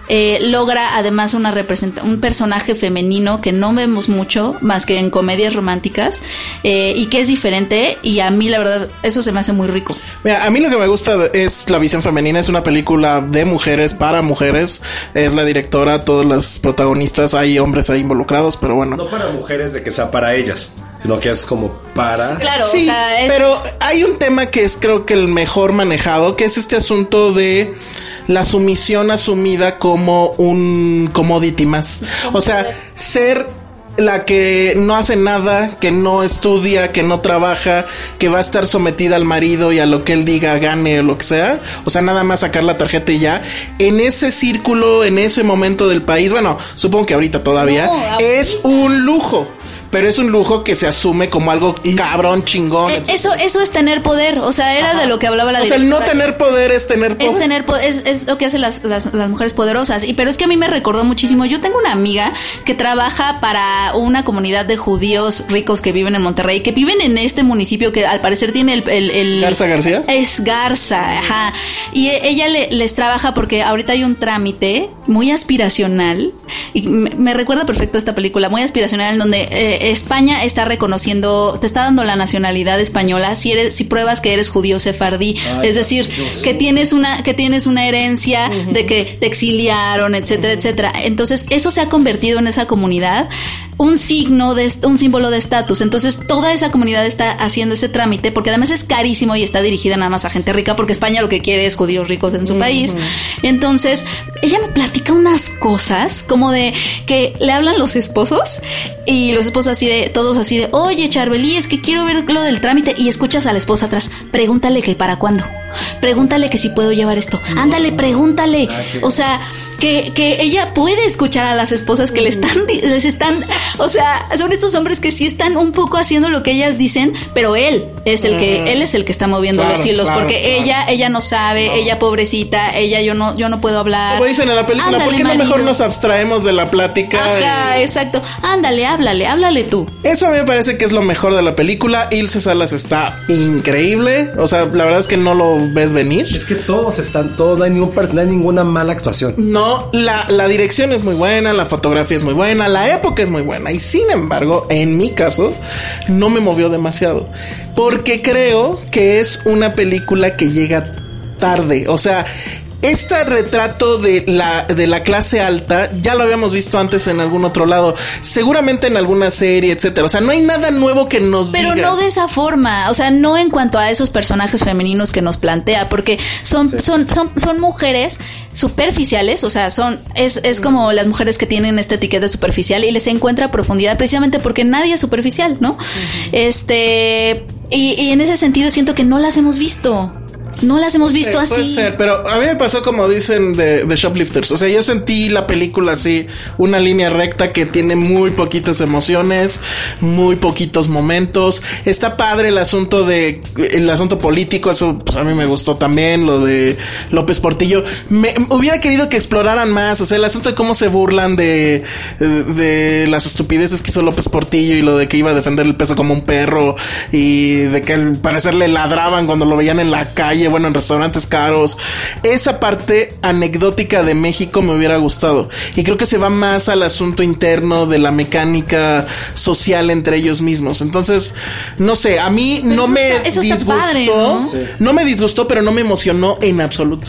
eh, logra además una representa- un personaje femenino que no vemos mucho más que en comedias románticas, eh, y que es diferente, y a mí la verdad eso se me hace muy rico. Mira, a mí lo que me gusta es la visión femenina. Es una película de mujeres para mujeres, es la directora, todos los protagonistas, hay hombres ahí involucrados, pero bueno, no para mujeres de que sea para ellas, sino que es como para... Claro, sí, o sea, es... pero hay un tema que es creo que el mejor manejado, que es este asunto de la sumisión asumida como un commodity más. O sea, ser la que no hace nada, que no estudia, que no trabaja, que va a estar sometida al marido y a lo que él diga, gane o lo que sea. O sea, nada más sacar la tarjeta y ya. En ese círculo, en ese momento del país, bueno, supongo que ahorita todavía, no, ahorita. Es un lujo. Pero es un lujo que se asume como algo cabrón, chingón. Eh, eso, eso es tener poder. O sea, era Ajá. de lo que hablaba la O sea, el no tener poder es tener poder. Es tener poder, es, es lo que hacen las, las, las mujeres poderosas. Y pero es que a mí me recordó muchísimo. Yo tengo una amiga que trabaja para una comunidad de judíos ricos que viven en Monterrey, que viven en este municipio que al parecer tiene el... el, el ¿Garza García? Es Garza, ajá. Y ella le, les trabaja porque ahorita hay un trámite muy aspiracional. Y me, me recuerda perfecto esta película, muy aspiracional, en donde... Eh, España está reconociendo, te está dando la nacionalidad española si eres, si pruebas que eres judío sefardí, Ay, es decir, que tienes una, que tienes una herencia uh-huh. de que te exiliaron, etcétera, uh-huh. etcétera. Entonces, eso se ha convertido en esa comunidad un signo de un símbolo de estatus. Entonces toda esa comunidad está haciendo ese trámite porque además es carísimo y está dirigida nada más a gente rica porque España lo que quiere es judíos ricos en su uh-huh. país. Entonces ella me platica unas cosas como de que le hablan los esposos y los esposos así de todos así de oye Charbelí, es que quiero ver lo del trámite, y escuchas a la esposa atrás, pregúntale que para cuándo, pregúntale que si puedo llevar esto, ándale, pregúntale. O sea, que, que ella puede escuchar a las esposas que le están, les están, o sea, son estos hombres que sí están un poco haciendo lo que ellas dicen, pero él es el que, él es el que está moviendo claro, los hilos, claro, porque claro. ella, ella no sabe, no. ella pobrecita, ella yo no, yo no puedo hablar. Como dicen en la película, ándale, ¿por qué no mejor nos abstraemos de la plática? Ajá, y... exacto. Ándale, háblale, háblale tú. Eso a mí me parece que es lo mejor de la película. Ilse Salas está increíble. O sea, la verdad es que no lo ves venir. Es que todos están, todos, no hay ningún no hay ninguna mala actuación. No, la, la dirección es muy buena, la fotografía es muy buena, la época es muy buena. Y sin embargo, en mi caso, no me movió demasiado. Porque creo que es una película que llega tarde. O sea, este retrato de la, de la clase alta ya lo habíamos visto antes en algún otro lado, seguramente en alguna serie, etcétera. O sea, no hay nada nuevo que nos Pero diga. Pero no de esa forma, o sea, no en cuanto a esos personajes femeninos que nos plantea, porque son, sí. son, son, son mujeres superficiales, o sea, son, es, es como las mujeres que tienen esta etiqueta superficial y les encuentra profundidad precisamente porque nadie es superficial, ¿no? Uh-huh. Este, y, y en ese sentido siento que no las hemos visto. No las hemos visto sí, así. Puede ser, pero a mí me pasó como dicen de, de Shoplifters. O sea, yo sentí la película así, una línea recta que tiene muy poquitas emociones, muy poquitos momentos. Está padre el asunto de el asunto político, eso pues a mí me gustó también, lo de López Portillo. Me hubiera querido que exploraran más, o sea, el asunto de cómo se burlan de, de, de las estupideces que hizo López Portillo y lo de que iba a defender el peso como un perro y de que al parecer le ladraban cuando lo veían en la calle, bueno, en restaurantes caros. Esa parte anecdótica de México me hubiera gustado. Y creo que se va más al asunto interno de la mecánica social entre ellos mismos. Entonces, no sé, a mí pero no me está, disgustó. Padre, ¿no? Sí. No me disgustó, pero no me emocionó en absoluto.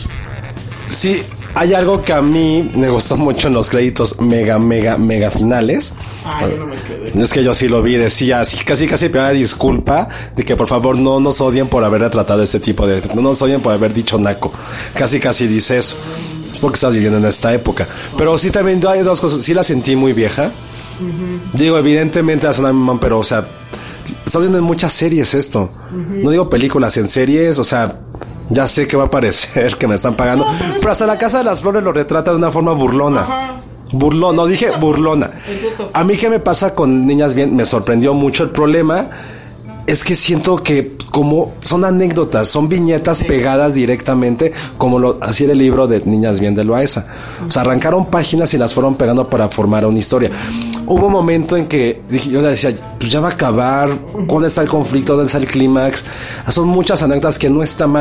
Sí, hay algo que a mí me gustó mucho en los créditos mega, mega, mega finales. Ay, yo no me quedé. Es que yo sí lo vi, decía así, casi, casi pedía disculpa de que por favor no nos odien por haber retratado este tipo de... No nos odien por haber dicho naco. Casi, casi dice eso. Es porque estás viviendo en esta época. Pero sí también hay dos cosas. Sí la sentí muy vieja. Uh-huh. Digo, evidentemente es una mamá, pero o sea, estás viendo en muchas series esto. Uh-huh. No digo películas, en series, o sea... Ya sé que va a parecer que me están pagando, no, pero, pero hasta La Casa de las Flores lo retrata de una forma burlona. Ajá. Burlón, no dije burlona. A mí, ¿qué me pasa con Niñas Bien? Me sorprendió mucho. El problema es que siento que como son anécdotas, son viñetas sí. pegadas directamente, como lo hacía el libro de Niñas Bien de Loaesa. O sea, arrancaron páginas y las fueron pegando para formar una historia. Hubo un momento en que dije, yo le decía, pues ya va a acabar, ¿dónde está el conflicto? ¿Dónde está el clímax? Son muchas anécdotas que no está mal.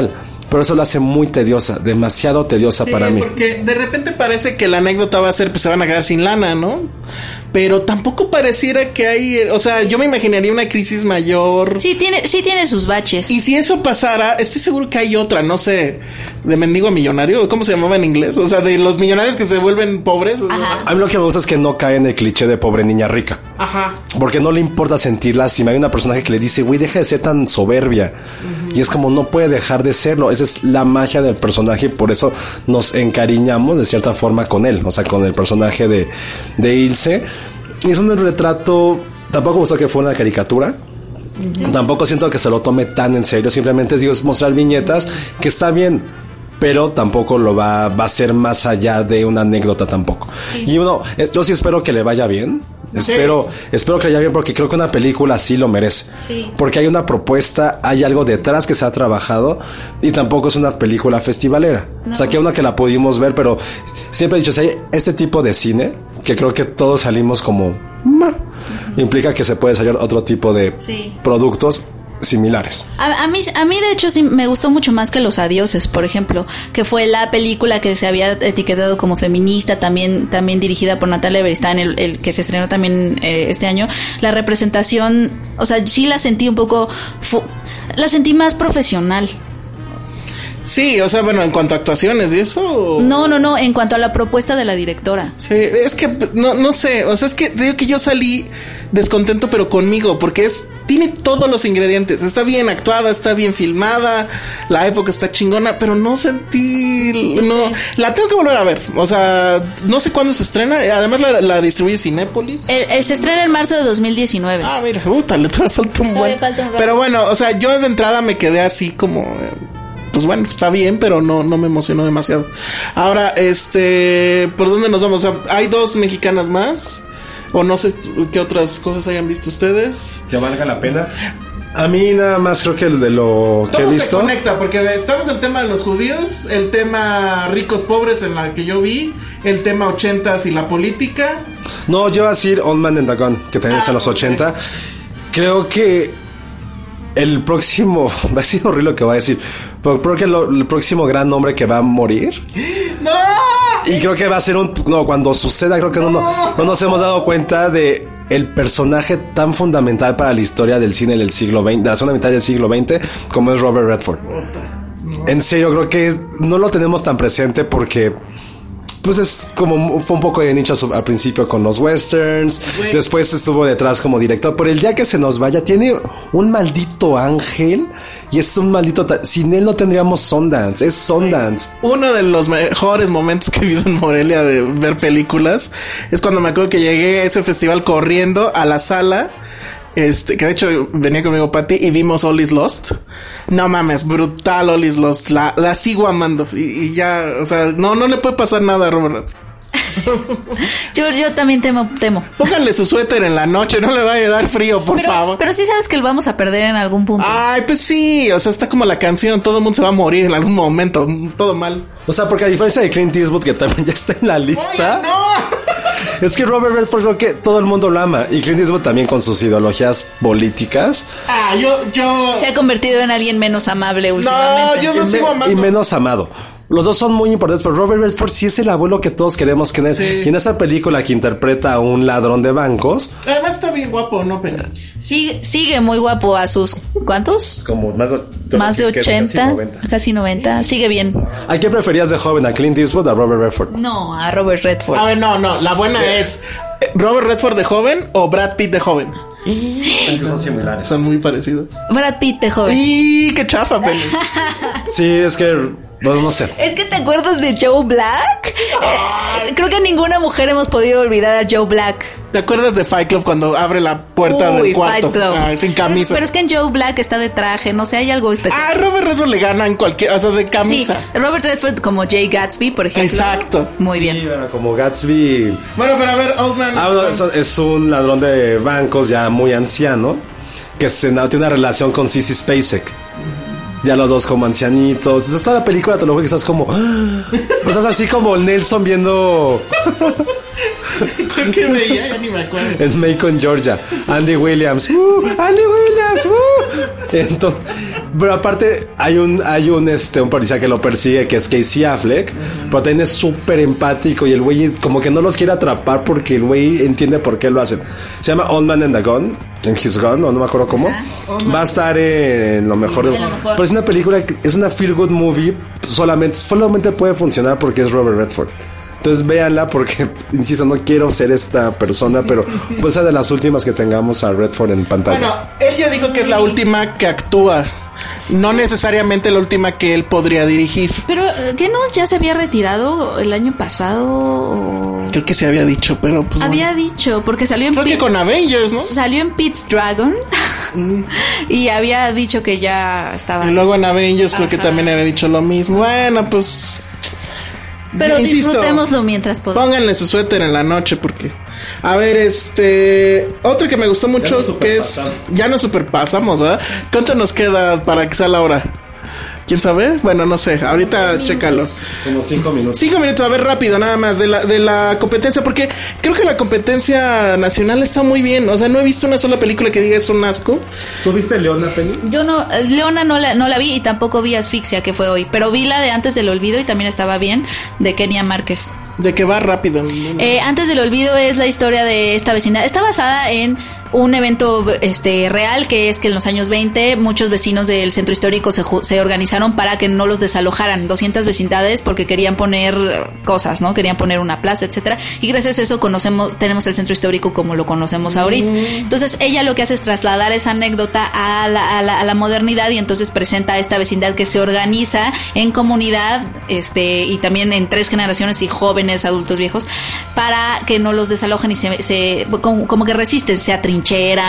pero eso la hace muy tediosa, demasiado tediosa sí, para mí. Porque de repente parece que la anécdota va a ser, pues se van a quedar sin lana, ¿no? Pero tampoco pareciera que hay, o sea, yo me imaginaría una crisis mayor. Sí tiene, sí tiene sus baches. Y si eso pasara, estoy seguro que hay otra, no sé, de mendigo a millonario, ¿cómo se llamaba en inglés? O sea, de los millonarios que se vuelven pobres. Ajá. A mí lo que me gusta es que no cae en el cliché de pobre niña rica. Ajá. Porque no le importa sentir lástima. Hay una personaje que le dice, güey, deja de ser tan soberbia. Uh-huh. Y es como, no puede dejar de serlo. Esa es la magia del personaje y por eso nos encariñamos de cierta forma con él. O sea, con el personaje de, de Ilse. Y es un retrato, tampoco me gustó que fuera una caricatura. Uh-huh. Tampoco siento que se lo tome tan en serio. Simplemente digo, es mostrar viñetas que está bien, pero tampoco lo va, va a ser más allá de una anécdota tampoco. Sí. Y uno, yo sí espero que le vaya bien. Sí. Espero, espero que le vaya bien porque creo que una película sí lo merece. Sí. Porque hay una propuesta, hay algo detrás que se ha trabajado y tampoco es una película festivalera. No. O sea, que una que la pudimos ver, pero siempre he dicho, si hay este tipo de cine, que creo que todos salimos como... Uh-huh. Implica que se puede salir otro tipo de sí. productos similares. A, a mí, a mí de hecho sí me gustó mucho más que Los Adioses, por ejemplo, que fue la película que se había etiquetado como feminista, también, también dirigida por Natalia Beristain, el, el que se estrenó también eh, este año. La representación, o sea, sí la sentí un poco, fu- la sentí más profesional. Sí, o sea, bueno, en cuanto a actuaciones y eso. No, no, no, en cuanto a la propuesta de la directora. Sí, es que no, no sé, o sea, es que digo que yo salí descontento, pero conmigo, porque es tiene todos los ingredientes. Está bien actuada, está bien filmada, la época está chingona, pero no sentí, sí, no, sí. La tengo que volver a ver. O sea, no sé cuándo se estrena. Además la, la distribuye Cinépolis. El, el, se estrena en marzo de dos mil diecinueve. Ah, mira, puta, le todavía falta un buen. Falta un pero bueno, o sea, yo de entrada me quedé así como. Pues bueno, está bien, pero no, no me emocionó demasiado. Ahora, este, ¿por dónde nos vamos? O sea, hay dos mexicanas más. O no sé qué otras cosas hayan visto ustedes. Que valga la pena. A mí nada más creo que el de lo que todo he visto. Se conecta porque estamos en el tema de los judíos, el tema ricos pobres en la que yo vi, el tema ochentas y la política. No, yo voy a decir Old Man and the Gun, que también ah, es en los okay. ochenta. Creo que el próximo, va a ser horrible lo que voy a decir, pero creo que lo, el próximo gran hombre que va a morir. ¡No! Y creo que va a ser un... No, cuando suceda, creo que no, no, no nos hemos dado cuenta de el personaje tan fundamental para la historia del cine del siglo veinte, de la segunda mitad del siglo veinte, como es Robert Redford. En serio, creo que no lo tenemos tan presente porque... Pues es como, fue un poco de nicho al principio con los westerns, Güey. Después estuvo detrás como director, pero el día que se nos vaya tiene un maldito ángel y es un maldito, ta- sin él no tendríamos Sundance, es Sundance. Uno de los mejores momentos que he vivido en Morelia de ver películas es cuando me acuerdo que llegué a ese festival corriendo a la sala. Este, que de hecho venía conmigo Patty y vimos All Is Lost. No mames, brutal All Is Lost. La, la sigo amando. Y, y ya, o sea, no, no le puede pasar nada a Robert. yo, yo también temo, temo. Pónganle su suéter en la noche, no le vaya a dar frío, por pero, favor. Pero sí sabes que lo vamos a perder en algún punto. Ay, pues sí, o sea, está como la canción, todo el mundo se va a morir en algún momento, todo mal. O sea, porque a diferencia de Clint Eastwood, que también ya está en la lista. Oye, no. Es que Robert Redford creo que todo el mundo lo ama. Y Clint Eastwood también con sus ideologías políticas. Ah, yo, yo... Se ha convertido en alguien menos amable últimamente. No, yo lo sigo amando. Y menos amado. Los dos son muy importantes, pero Robert Redford sí es el abuelo que todos queremos que sí. Y en esa película que interpreta a un ladrón de bancos. Además está bien guapo, ¿no? Pero... Sigue, sigue muy guapo a sus... ¿Cuántos? Como más de, más de ochenta, casi noventa. Casi noventa. Sigue bien. ¿A quién preferías de joven? ¿A Clint Eastwood o a Robert Redford? No, a Robert Redford. A ver, no, no. La buena yeah. es Robert Redford de joven o Brad Pitt de joven. Es que son similares. Son muy parecidos. Brad Pitt de joven. ¡Y qué chafa, Peli! Sí, es que... No, no sé. Es que te acuerdas de Joe Black. Eh, creo que ninguna mujer hemos podido olvidar a Joe Black. ¿Te acuerdas de Fight Club cuando abre la puerta Uy, del cuarto? Fight Club. Ah, sin camisa. Pero, pero es que en Joe Black está de traje, no sé, hay algo especial. Ah, Robert Redford le gana en cualquier, o sea, de camisa. Sí, Robert Redford como Jay Gatsby, por ejemplo. Exacto. Muy sí, bien. Sí, bueno, como Gatsby. Bueno, pero a ver, Old Man. Ah, no, es, es un ladrón de bancos ya muy anciano que se, tiene una relación con Sissy Spacek. Ya los dos como ancianitos. Entonces toda la película te lo juro que estás como... Estás así como Nelson viendo... ¿Con qué veía? Ya ni me acuerdo. En Macon, Georgia. Andy Williams. Uh, Andy Williams. Uh. Entonces, Pero aparte hay un hay un este un policía que lo persigue, que es Casey Affleck, uh-huh. pero también es súper empático y el güey como que no los quiere atrapar porque el güey entiende por qué lo hacen. Se llama Old Man and the Gun, en His Gun, o no me acuerdo cómo. Uh-huh. Va a estar en lo mejor. De, lo mejor. Pero es una película, es una feel good movie, solamente, solamente puede funcionar porque es Robert Redford. Entonces véanla porque, insisto, no quiero ser esta persona, pero pues es de las últimas que tengamos a Redford en pantalla. Bueno, él ya dijo que es la última que actúa, no necesariamente la última que él podría dirigir. Pero, ¿qué no ya se había retirado el año pasado? O... Creo que se había dicho, pero pues Había bueno. dicho, porque salió en... Creo Pete, que con Avengers, ¿no? Salió en Pete's Dragon mm. y había dicho que ya estaba... Y luego en Avengers Ajá. creo que también había dicho lo mismo. Bueno, pues... Pero insisto, disfrutémoslo mientras podamos. Pónganle su suéter en la noche porque... A ver, este... Otra que me gustó mucho que es... Ya nos superpasamos, ¿verdad? ¿Cuánto nos queda para que sea la hora? ¿Quién sabe? Bueno, no sé, ahorita chécalo. Como cinco minutos. Cinco minutos, a ver, rápido, nada más, de la, de la competencia, porque creo que la competencia nacional está muy bien. O sea, no he visto una sola película que diga es un asco. ¿Tú viste Leona, Penny? Yo no, Leona no la, no la vi y tampoco vi Asfixia, que fue hoy. Pero vi la de Antes del Olvido y también estaba bien, de Kenia Márquez. ¿De qué va rápido? Eh, Antes del Olvido es la historia de esta vecindad. Está basada en un evento este real, que es que en los años veinte muchos vecinos del centro histórico se, se organizaron para que no los desalojaran, doscientas vecindades, porque querían poner cosas, ¿no? Querían poner una plaza, etcétera, y gracias a eso conocemos, tenemos el centro histórico como lo conocemos ahorita. Entonces ella lo que hace es trasladar esa anécdota a la, a la, a la modernidad, y entonces presenta a esta vecindad que se organiza en comunidad, este, y también en tres generaciones y jóvenes, adultos, viejos, para que no los desalojen y se, se como, como que resisten, se atrincheran.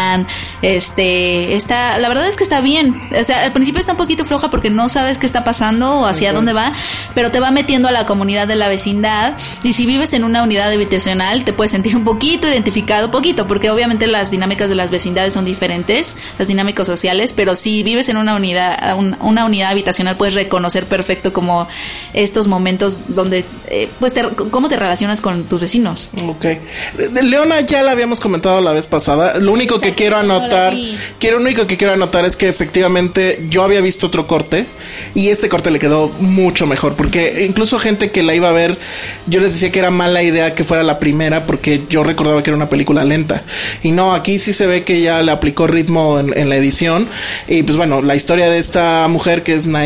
Este, está, la verdad es que está bien. O sea, al principio está un poquito floja porque no sabes qué está pasando o hacia okay. dónde va, pero te va metiendo a la comunidad de la vecindad. Y si vives en una unidad habitacional, te puedes sentir un poquito identificado, poquito, porque obviamente las dinámicas de las vecindades son diferentes, las dinámicas sociales, pero si vives en una unidad, un, una unidad habitacional, puedes reconocer perfecto como estos momentos donde, eh, pues, te, cómo te relacionas con tus vecinos. Ok. De, de Leona ya la habíamos comentado la vez pasada. Lo único que quiero anotar, quiero, lo único que quiero anotar es que efectivamente yo había visto otro corte y este corte le quedó mucho mejor, porque incluso gente que la iba a ver, yo les decía que era mala idea que fuera la primera, porque yo recordaba que era una película lenta, y no, aquí sí se ve que ya le aplicó ritmo en, en la edición. Y pues bueno, la historia de esta mujer que es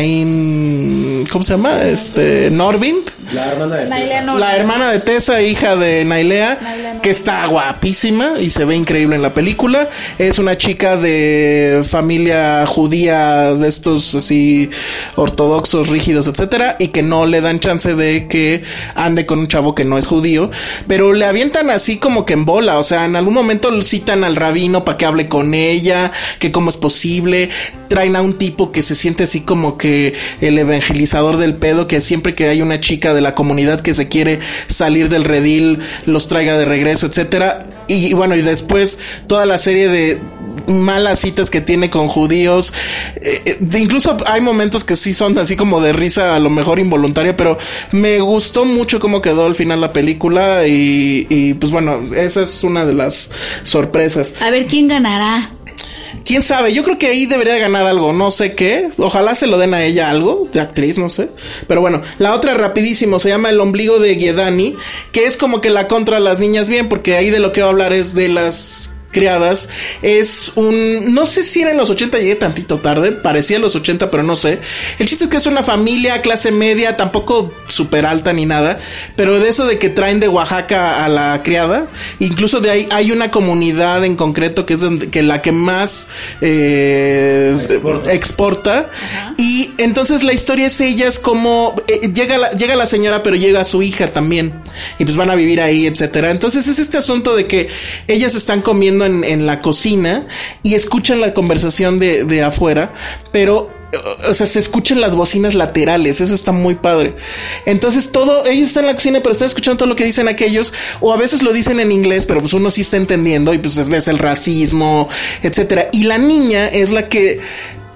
Nain, ¿cómo se llama? Este, Norvind, la hermana de Tessa, la hermana de Tessa, hija de Nailea, que está guapísima y se ve increíble en la película. Es una chica de familia judía, de estos así ortodoxos, rígidos, etcétera, y que no le dan chance de que ande con un chavo que no es judío, pero le avientan así como que en bola. O sea, en algún momento citan al rabino para que hable con ella, que cómo es posible. Traen a un tipo que se siente así como que el evangelizador del pedo, que siempre que hay una chica de la comunidad que se quiere salir del redil, los traiga de regreso, etcétera. Y, y bueno, y después toda la serie de malas citas que tiene con judíos. Eh, de, incluso hay momentos que sí son así como de risa, a lo mejor involuntaria, pero me gustó mucho cómo quedó al final la película. Y, y pues bueno, esa es una de las sorpresas. A ver, ¿quién ganará? ¿Quién sabe? Yo creo que ahí debería ganar algo, no sé qué. Ojalá se lo den a ella algo, de actriz, no sé. Pero bueno, la otra rapidísimo, se llama El ombligo de Giedani, que es como que la contra de las niñas bien, porque ahí de lo que voy a hablar es de las criadas. Es un, no sé si era en los ochenta, llegué tantito tarde, parecía los ochenta, pero no sé. El chiste es que es una familia clase media, tampoco súper alta ni nada, pero de eso de que traen de Oaxaca a la criada. Incluso de ahí hay una comunidad en concreto que es donde, que la que más eh, exporta, exporta. Y entonces la historia es ellas como eh, llega la, llega la señora, pero llega su hija también, y pues van a vivir ahí, etcétera. Entonces es este asunto de que ellas están comiendo En, en la cocina y escuchan la conversación de, de afuera, pero o sea, se escuchan las bocinas laterales. Eso está muy padre. Entonces todo, ellos están en la cocina, pero están escuchando todo lo que dicen aquellos, o a veces lo dicen en inglés, pero pues uno sí está entendiendo, y pues ves el racismo, etcétera. Y la niña es la que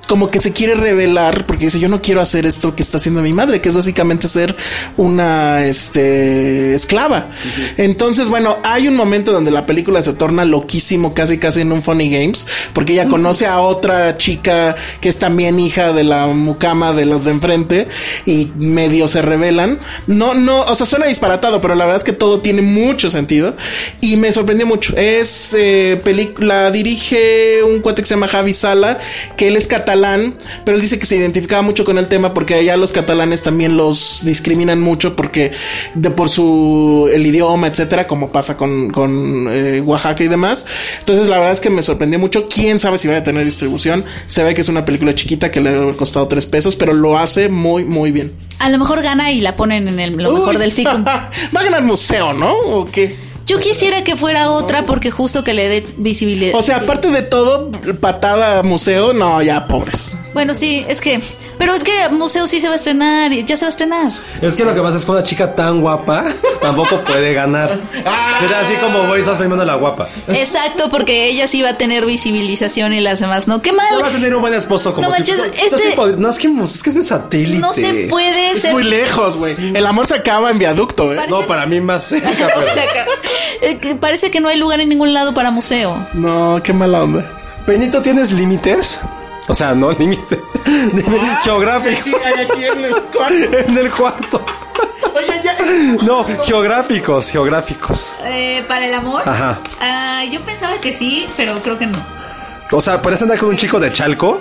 como que se quiere revelar porque dice, yo no quiero hacer esto que está haciendo mi madre, que es básicamente ser una este esclava. Uh-huh. Entonces, bueno, hay un momento donde la película se torna loquísimo, casi casi en un Funny Games, porque ella uh-huh. conoce a otra chica que es también hija de la mucama de los de enfrente y medio se revelan. No, no, o sea, suena disparatado, pero la verdad es que todo tiene mucho sentido y me sorprendió mucho. Es eh, película, dirige un cuate que se llama Javi Sala, que él es catalán, pero él dice que se identificaba mucho con el tema porque allá los catalanes también los discriminan mucho porque de por su el idioma, etcétera, como pasa con, con eh, Oaxaca y demás. Entonces la verdad es que me sorprendió mucho. Quién sabe si va a tener distribución. Se ve que es una película chiquita que le debe haber costado tres pesos, pero lo hace muy muy bien. A lo mejor gana y la ponen en el, lo Uy, mejor del ficum. Va a ganar museo, ¿no? ¿O qué? Yo quisiera que fuera otra porque justo que le dé visibilidad. O sea, aparte de todo, patada museo, no, ya pobres. Bueno, sí, es que... Pero es que museo sí se va a estrenar, ya se va a estrenar. Es que lo que pasa es que una chica tan guapa tampoco puede ganar. Será así como voy, estás premiando a la guapa. Exacto, porque ella sí va a tener visibilización y las demás no. ¡Qué mal! No va a tener un buen esposo como no, si... Manches, no, este... no, no, es que, es que es de satélite. No se puede es ser... muy lejos, güey. Sí. El amor se acaba en viaducto, ¿eh? Parece... No, para mí más cerca. Pero... Parece que no hay lugar en ningún lado para museo. No, qué mala onda. Benito, ¿tienes límites? O sea, no límites ah, geográficos. Aquí en el cuarto. En el cuarto. Oye, ya. No, geográficos, geográficos. Eh, ¿Para el amor? Ajá. Uh, yo pensaba que sí, pero creo que no. O sea, ¿puedes andar con un chico de Chalco?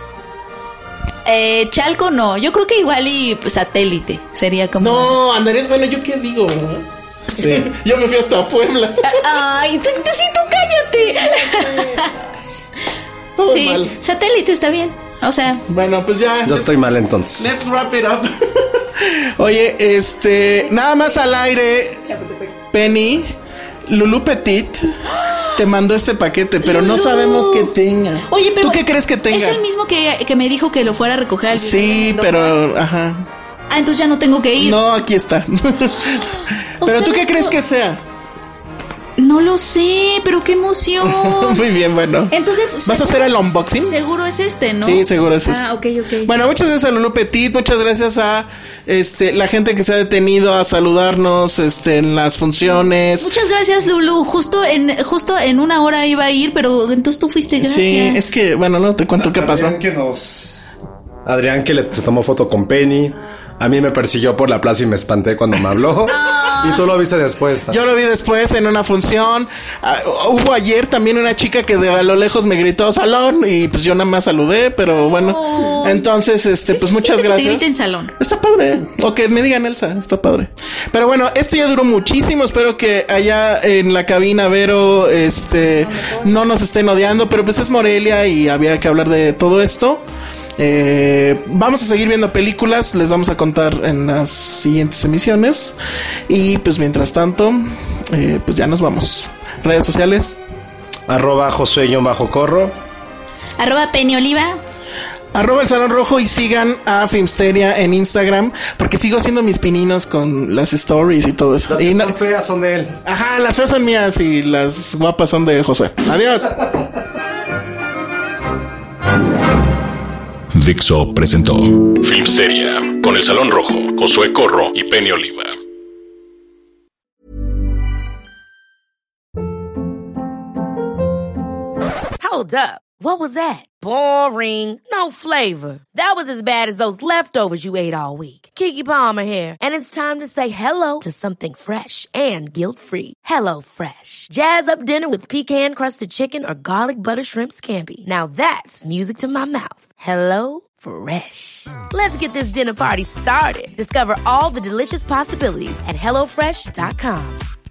Eh, Chalco no. Yo creo que igual y pues, satélite. Sería como... No, Andrés, bueno, ¿yo qué digo? Sí. Yo me fui hasta Puebla. Ay, tú, tú sí, tú cállate. Todo sí, mal. Satélite está bien. O sea. Bueno, pues ya. Yo estoy mal entonces. Let's wrap it up. Oye, este, nada más al aire. Penny, Lulu Petit te mandó este paquete, pero Lulu. No sabemos qué tenga. Oye, pero ¿tú qué crees que tenga? Es el mismo que, que me dijo que lo fuera a recoger al Sí, pero, ajá. Ah, entonces ya no tengo que ir. No, aquí está. Pero ¿tú qué crees que sea? No lo sé, pero qué emoción. Muy bien, bueno. Entonces, ¿vas a hacer el unboxing? Seguro es este, ¿no? Sí, seguro es este. Ah, ok, ok. Bueno, muchas gracias a Lulu Petit, muchas gracias a este la gente que se ha detenido a saludarnos este en las funciones. Muchas gracias, Lulu. Justo en justo en una hora iba a ir, pero entonces tú fuiste, gracias. Sí, es que bueno, no te cuento qué pasó. Adrián que nos Adrián que le, se tomó foto con Penny. A mí me persiguió por la plaza y me espanté cuando me habló. Y tú lo viste después. ¿También? Yo lo vi después en una función. Uh, hubo ayer también una chica que de a lo lejos me gritó salón y pues yo nada más saludé, pero bueno. Oh. Entonces, este, pues muchas gracias. Que te griten salón. Está padre. O que me digan Elsa, está padre. Pero bueno, esto ya duró muchísimo. Espero que allá en la cabina Vero, este, no nos estén odiando, pero pues es Morelia y había que hablar de todo esto. Eh, vamos a seguir viendo películas, les vamos a contar en las siguientes emisiones. Y pues mientras tanto, eh, pues ya nos vamos. Redes sociales: arroba Josué-Corro, arroba Penny Oliva, arroba el Salón Rojo. Y sigan a Filmsteria en Instagram, porque sigo haciendo mis pininos con las stories y todo eso. Las y que no, son feas son de él. Ajá, las feas son mías y las guapas son de Josué. Adiós. Dixo presentó Filmsteria con el Salón Rojo, Josué Corro y Penny Oliva. Hold up. What was that? Boring. No flavor. That was as bad as those leftovers you ate all week. Keke Palmer here, and it's time to say hello to something fresh and guilt-free. Hello Fresh. Jazz up dinner with pecan-crusted chicken or garlic butter shrimp scampi. Now that's music to my mouth. Hello Fresh. Let's get this dinner party started. Discover all the delicious possibilities at hello fresh dot com.